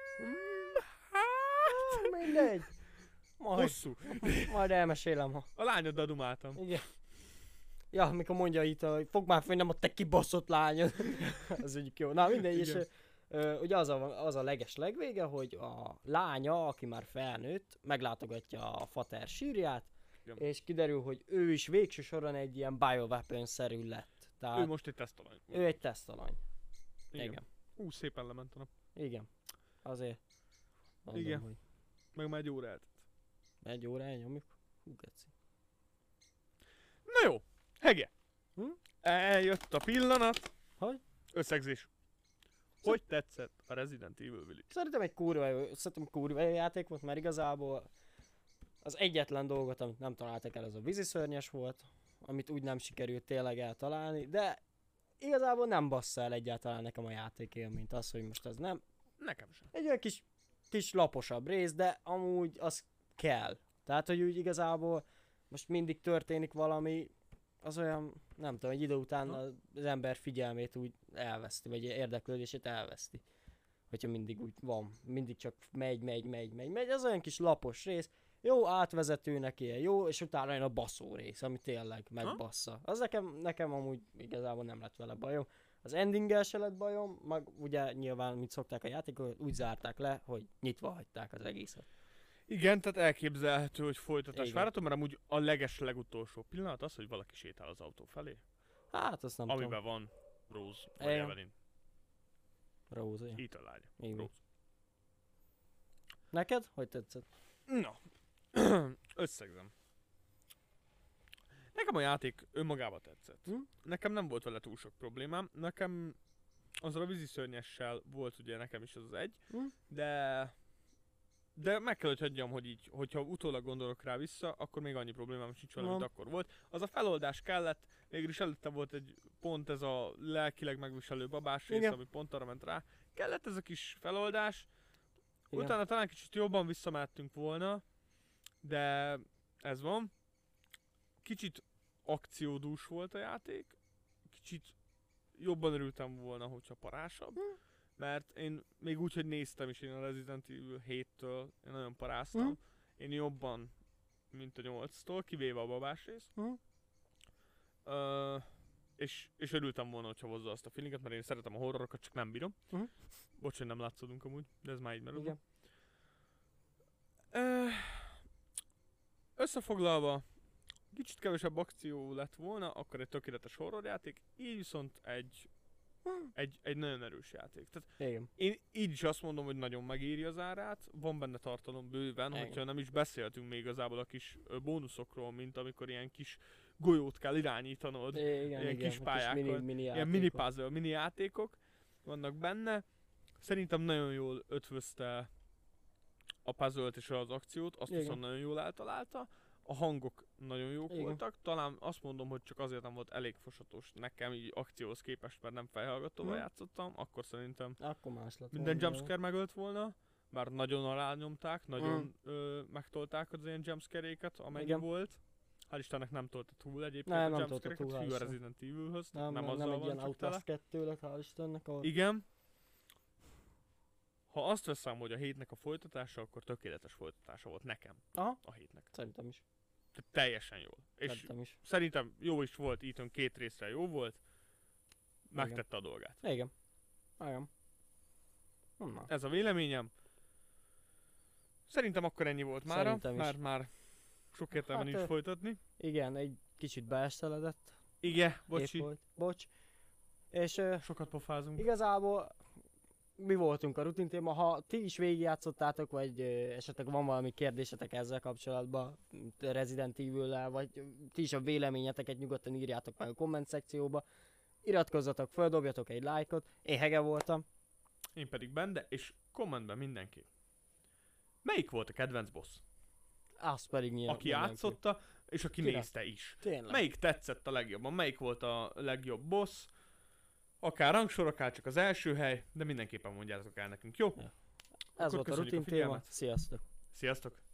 Hát... mindegy. Majd, Hosszú. majd elmesélem, ha. A lányoddal dumáltam. Igen. Ja, amikor mondja itt, hogy fog már föl, nem a te kibaszott lányod. Az egyik jó. Na mindegy, és Igen. Ugye az a leges legvége, hogy a lánya, aki már felnőtt, meglátogatja a fater sírját, Igen. és kiderül, hogy ő is végső soron egy ilyen bioweapon-szerű lett. Tehát Ő most egy tesztalany. ő egy tesztalany. Igen. Igen. Szépen lement a nap. Igen. Azért mondom, Igen. hogy Meg már egy óra eltelt. egy óra elnyomjuk. Hú, geci. Na jó, Hege. Hm? Eljött a pillanat. Hogy? Összegzés. Hogy tetszett a Resident Evil Village? Szerintem kurva jó játék volt, mert igazából az egyetlen dolgot, amit nem találtak el, az a víziszörnyes volt, amit úgy nem sikerült tényleg eltalálni, de igazából nem bassza el egyáltalán nekem a játékélményt az, hogy most az nem Nekem sem. egy olyan kis laposabb rész, de amúgy az kell. Tehát, hogy úgy igazából most mindig történik valami, az olyan, nem tudom, egy idő után az ember figyelmét úgy elveszti, vagy érdeklődését elveszti. Hogyha mindig úgy van, mindig csak megy, az olyan kis lapos rész, jó átvezetőnek ilyen, jó, és utána jön a baszó rész, ami tényleg megbassza. Az nekem amúgy igazából nem lett vele bajom. Az endinggel se lett bajom, meg ugye nyilván, mint szokták a játékot, úgy zárták le, hogy nyitva hagyták az egészet. Igen, tehát elképzelhető, hogy folytatás Igen. várható, mert amúgy a legutolsó pillanat az, hogy valaki sétál az autó felé, Hát azt nem amiben van Rose vagy Igen. Evelyn. tudom. Rose, Itt a lány. igen. Rose. Neked? Hogy tetszett? Na, összegzem. Nekem a játék önmagában tetszett. Nekem nem volt vele túl sok problémám. Nekem azzal a víziszörnyessel volt ugye nekem is az egy, de meg kell, hogy hagyjam, hogy így, hogyha utólag gondolok rá vissza, akkor még annyi problémám sincs vele, mint akkor volt. Az a feloldás kellett, végülis előtte volt egy pont ez a lelkileg megviselő babás rész, Igen. ami pont arra ment rá. Kellett ez a kis feloldás, Igen. utána talán kicsit jobban visszamehettünk volna, de ez van. Kicsit akciódús volt a játék, kicsit jobban örültem volna, hogyha parásabb, mert én még úgy, hogy néztem is, én a Resident Evil 7-től én nagyon paráztam, én jobban, mint a 8-tól, kivéve a babás részt. És örültem volna, hogyha hozza azt a feelinget, mert én szeretem a horrorokat, csak nem bírom. Bocs, hogy nem látszódunk amúgy, de ez már így merül. Igen. Összefoglalva, kicsit kevesebb akció lett volna, akkor egy tökéletes horrorjáték, így viszont egy nagyon erős játék. Tehát Igen. én így is azt mondom, hogy nagyon megéri az árát, van benne tartalom bőven, Igen. hogyha nem is beszéltünk még igazából a kis bónuszokról, mint amikor ilyen kis golyót kell irányítanod, ilyen kis pályákat, ilyen mini puzzle, mini játékok vannak benne. Szerintem nagyon jól ötvözte a puzzle-t és az akciót, azt Igen. viszont nagyon jól eltalálta. A hangok nagyon jók Igen. voltak, talán azt mondom, hogy csak azért nem volt elég fosatos nekem így akcióhoz képest, mert nem fejhallgatóval játszottam, akkor szerintem Akkor más lett minden volna, jumpscare megölt volna, bár nagyon alányomták, nagyon megtolták az ilyen jumpscare-éket, amennyi Igen. volt. Hál' Istennek nem tolta túl egyébként Nem, a nem jumpscare-eket, tolta túl, hű a hál' Resident Evil-höz, Nem azzal egy van ilyen csak Outlast tele. 2 lett, hál' Istennek, ahol... Igen. Ha azt veszem, hogy a hétnek a folytatása, akkor tökéletes folytatása volt nekem. Aha. A hétnek. Szerintem is. Tehát teljesen jól. És Szerintem is. szerintem jó is volt, Ethan 2 részre jó volt. Megtette a dolgát. Igen. Igen. Na. Ez a véleményem. Szerintem akkor ennyi volt mára, Szerintem is. mert már sok értelme Hát, nincs folytatni. Igen, egy kicsit beesteledett. Igen, Épp bocsi. volt. Bocs. És Sokat pofázunk. igazából mi voltunk a rutin téma, ha ti is végigjátszottátok, vagy esetleg van valami kérdésetek ezzel kapcsolatban, Resident Evil-lel, vagy ti is a véleményeteket nyugodtan írjátok meg a komment szekcióba, iratkozzatok fel, dobjatok egy lájkot, én Hege voltam. Én pedig Bende, és kommentben mindenki. Melyik volt a kedvenc boss? Azt pedig nyilván Aki mindenki. játszotta, és aki Kirak. nézte is. Tényleg. Melyik tetszett a legjobban? Melyik volt a legjobb boss? Akár rangsor, akár csak az első hely, de mindenképpen mondjátok el nekünk, jó? Ja. Ez Akkor volt a köszönjük rutin téma. figyelmet. Sziasztok! Sziasztok!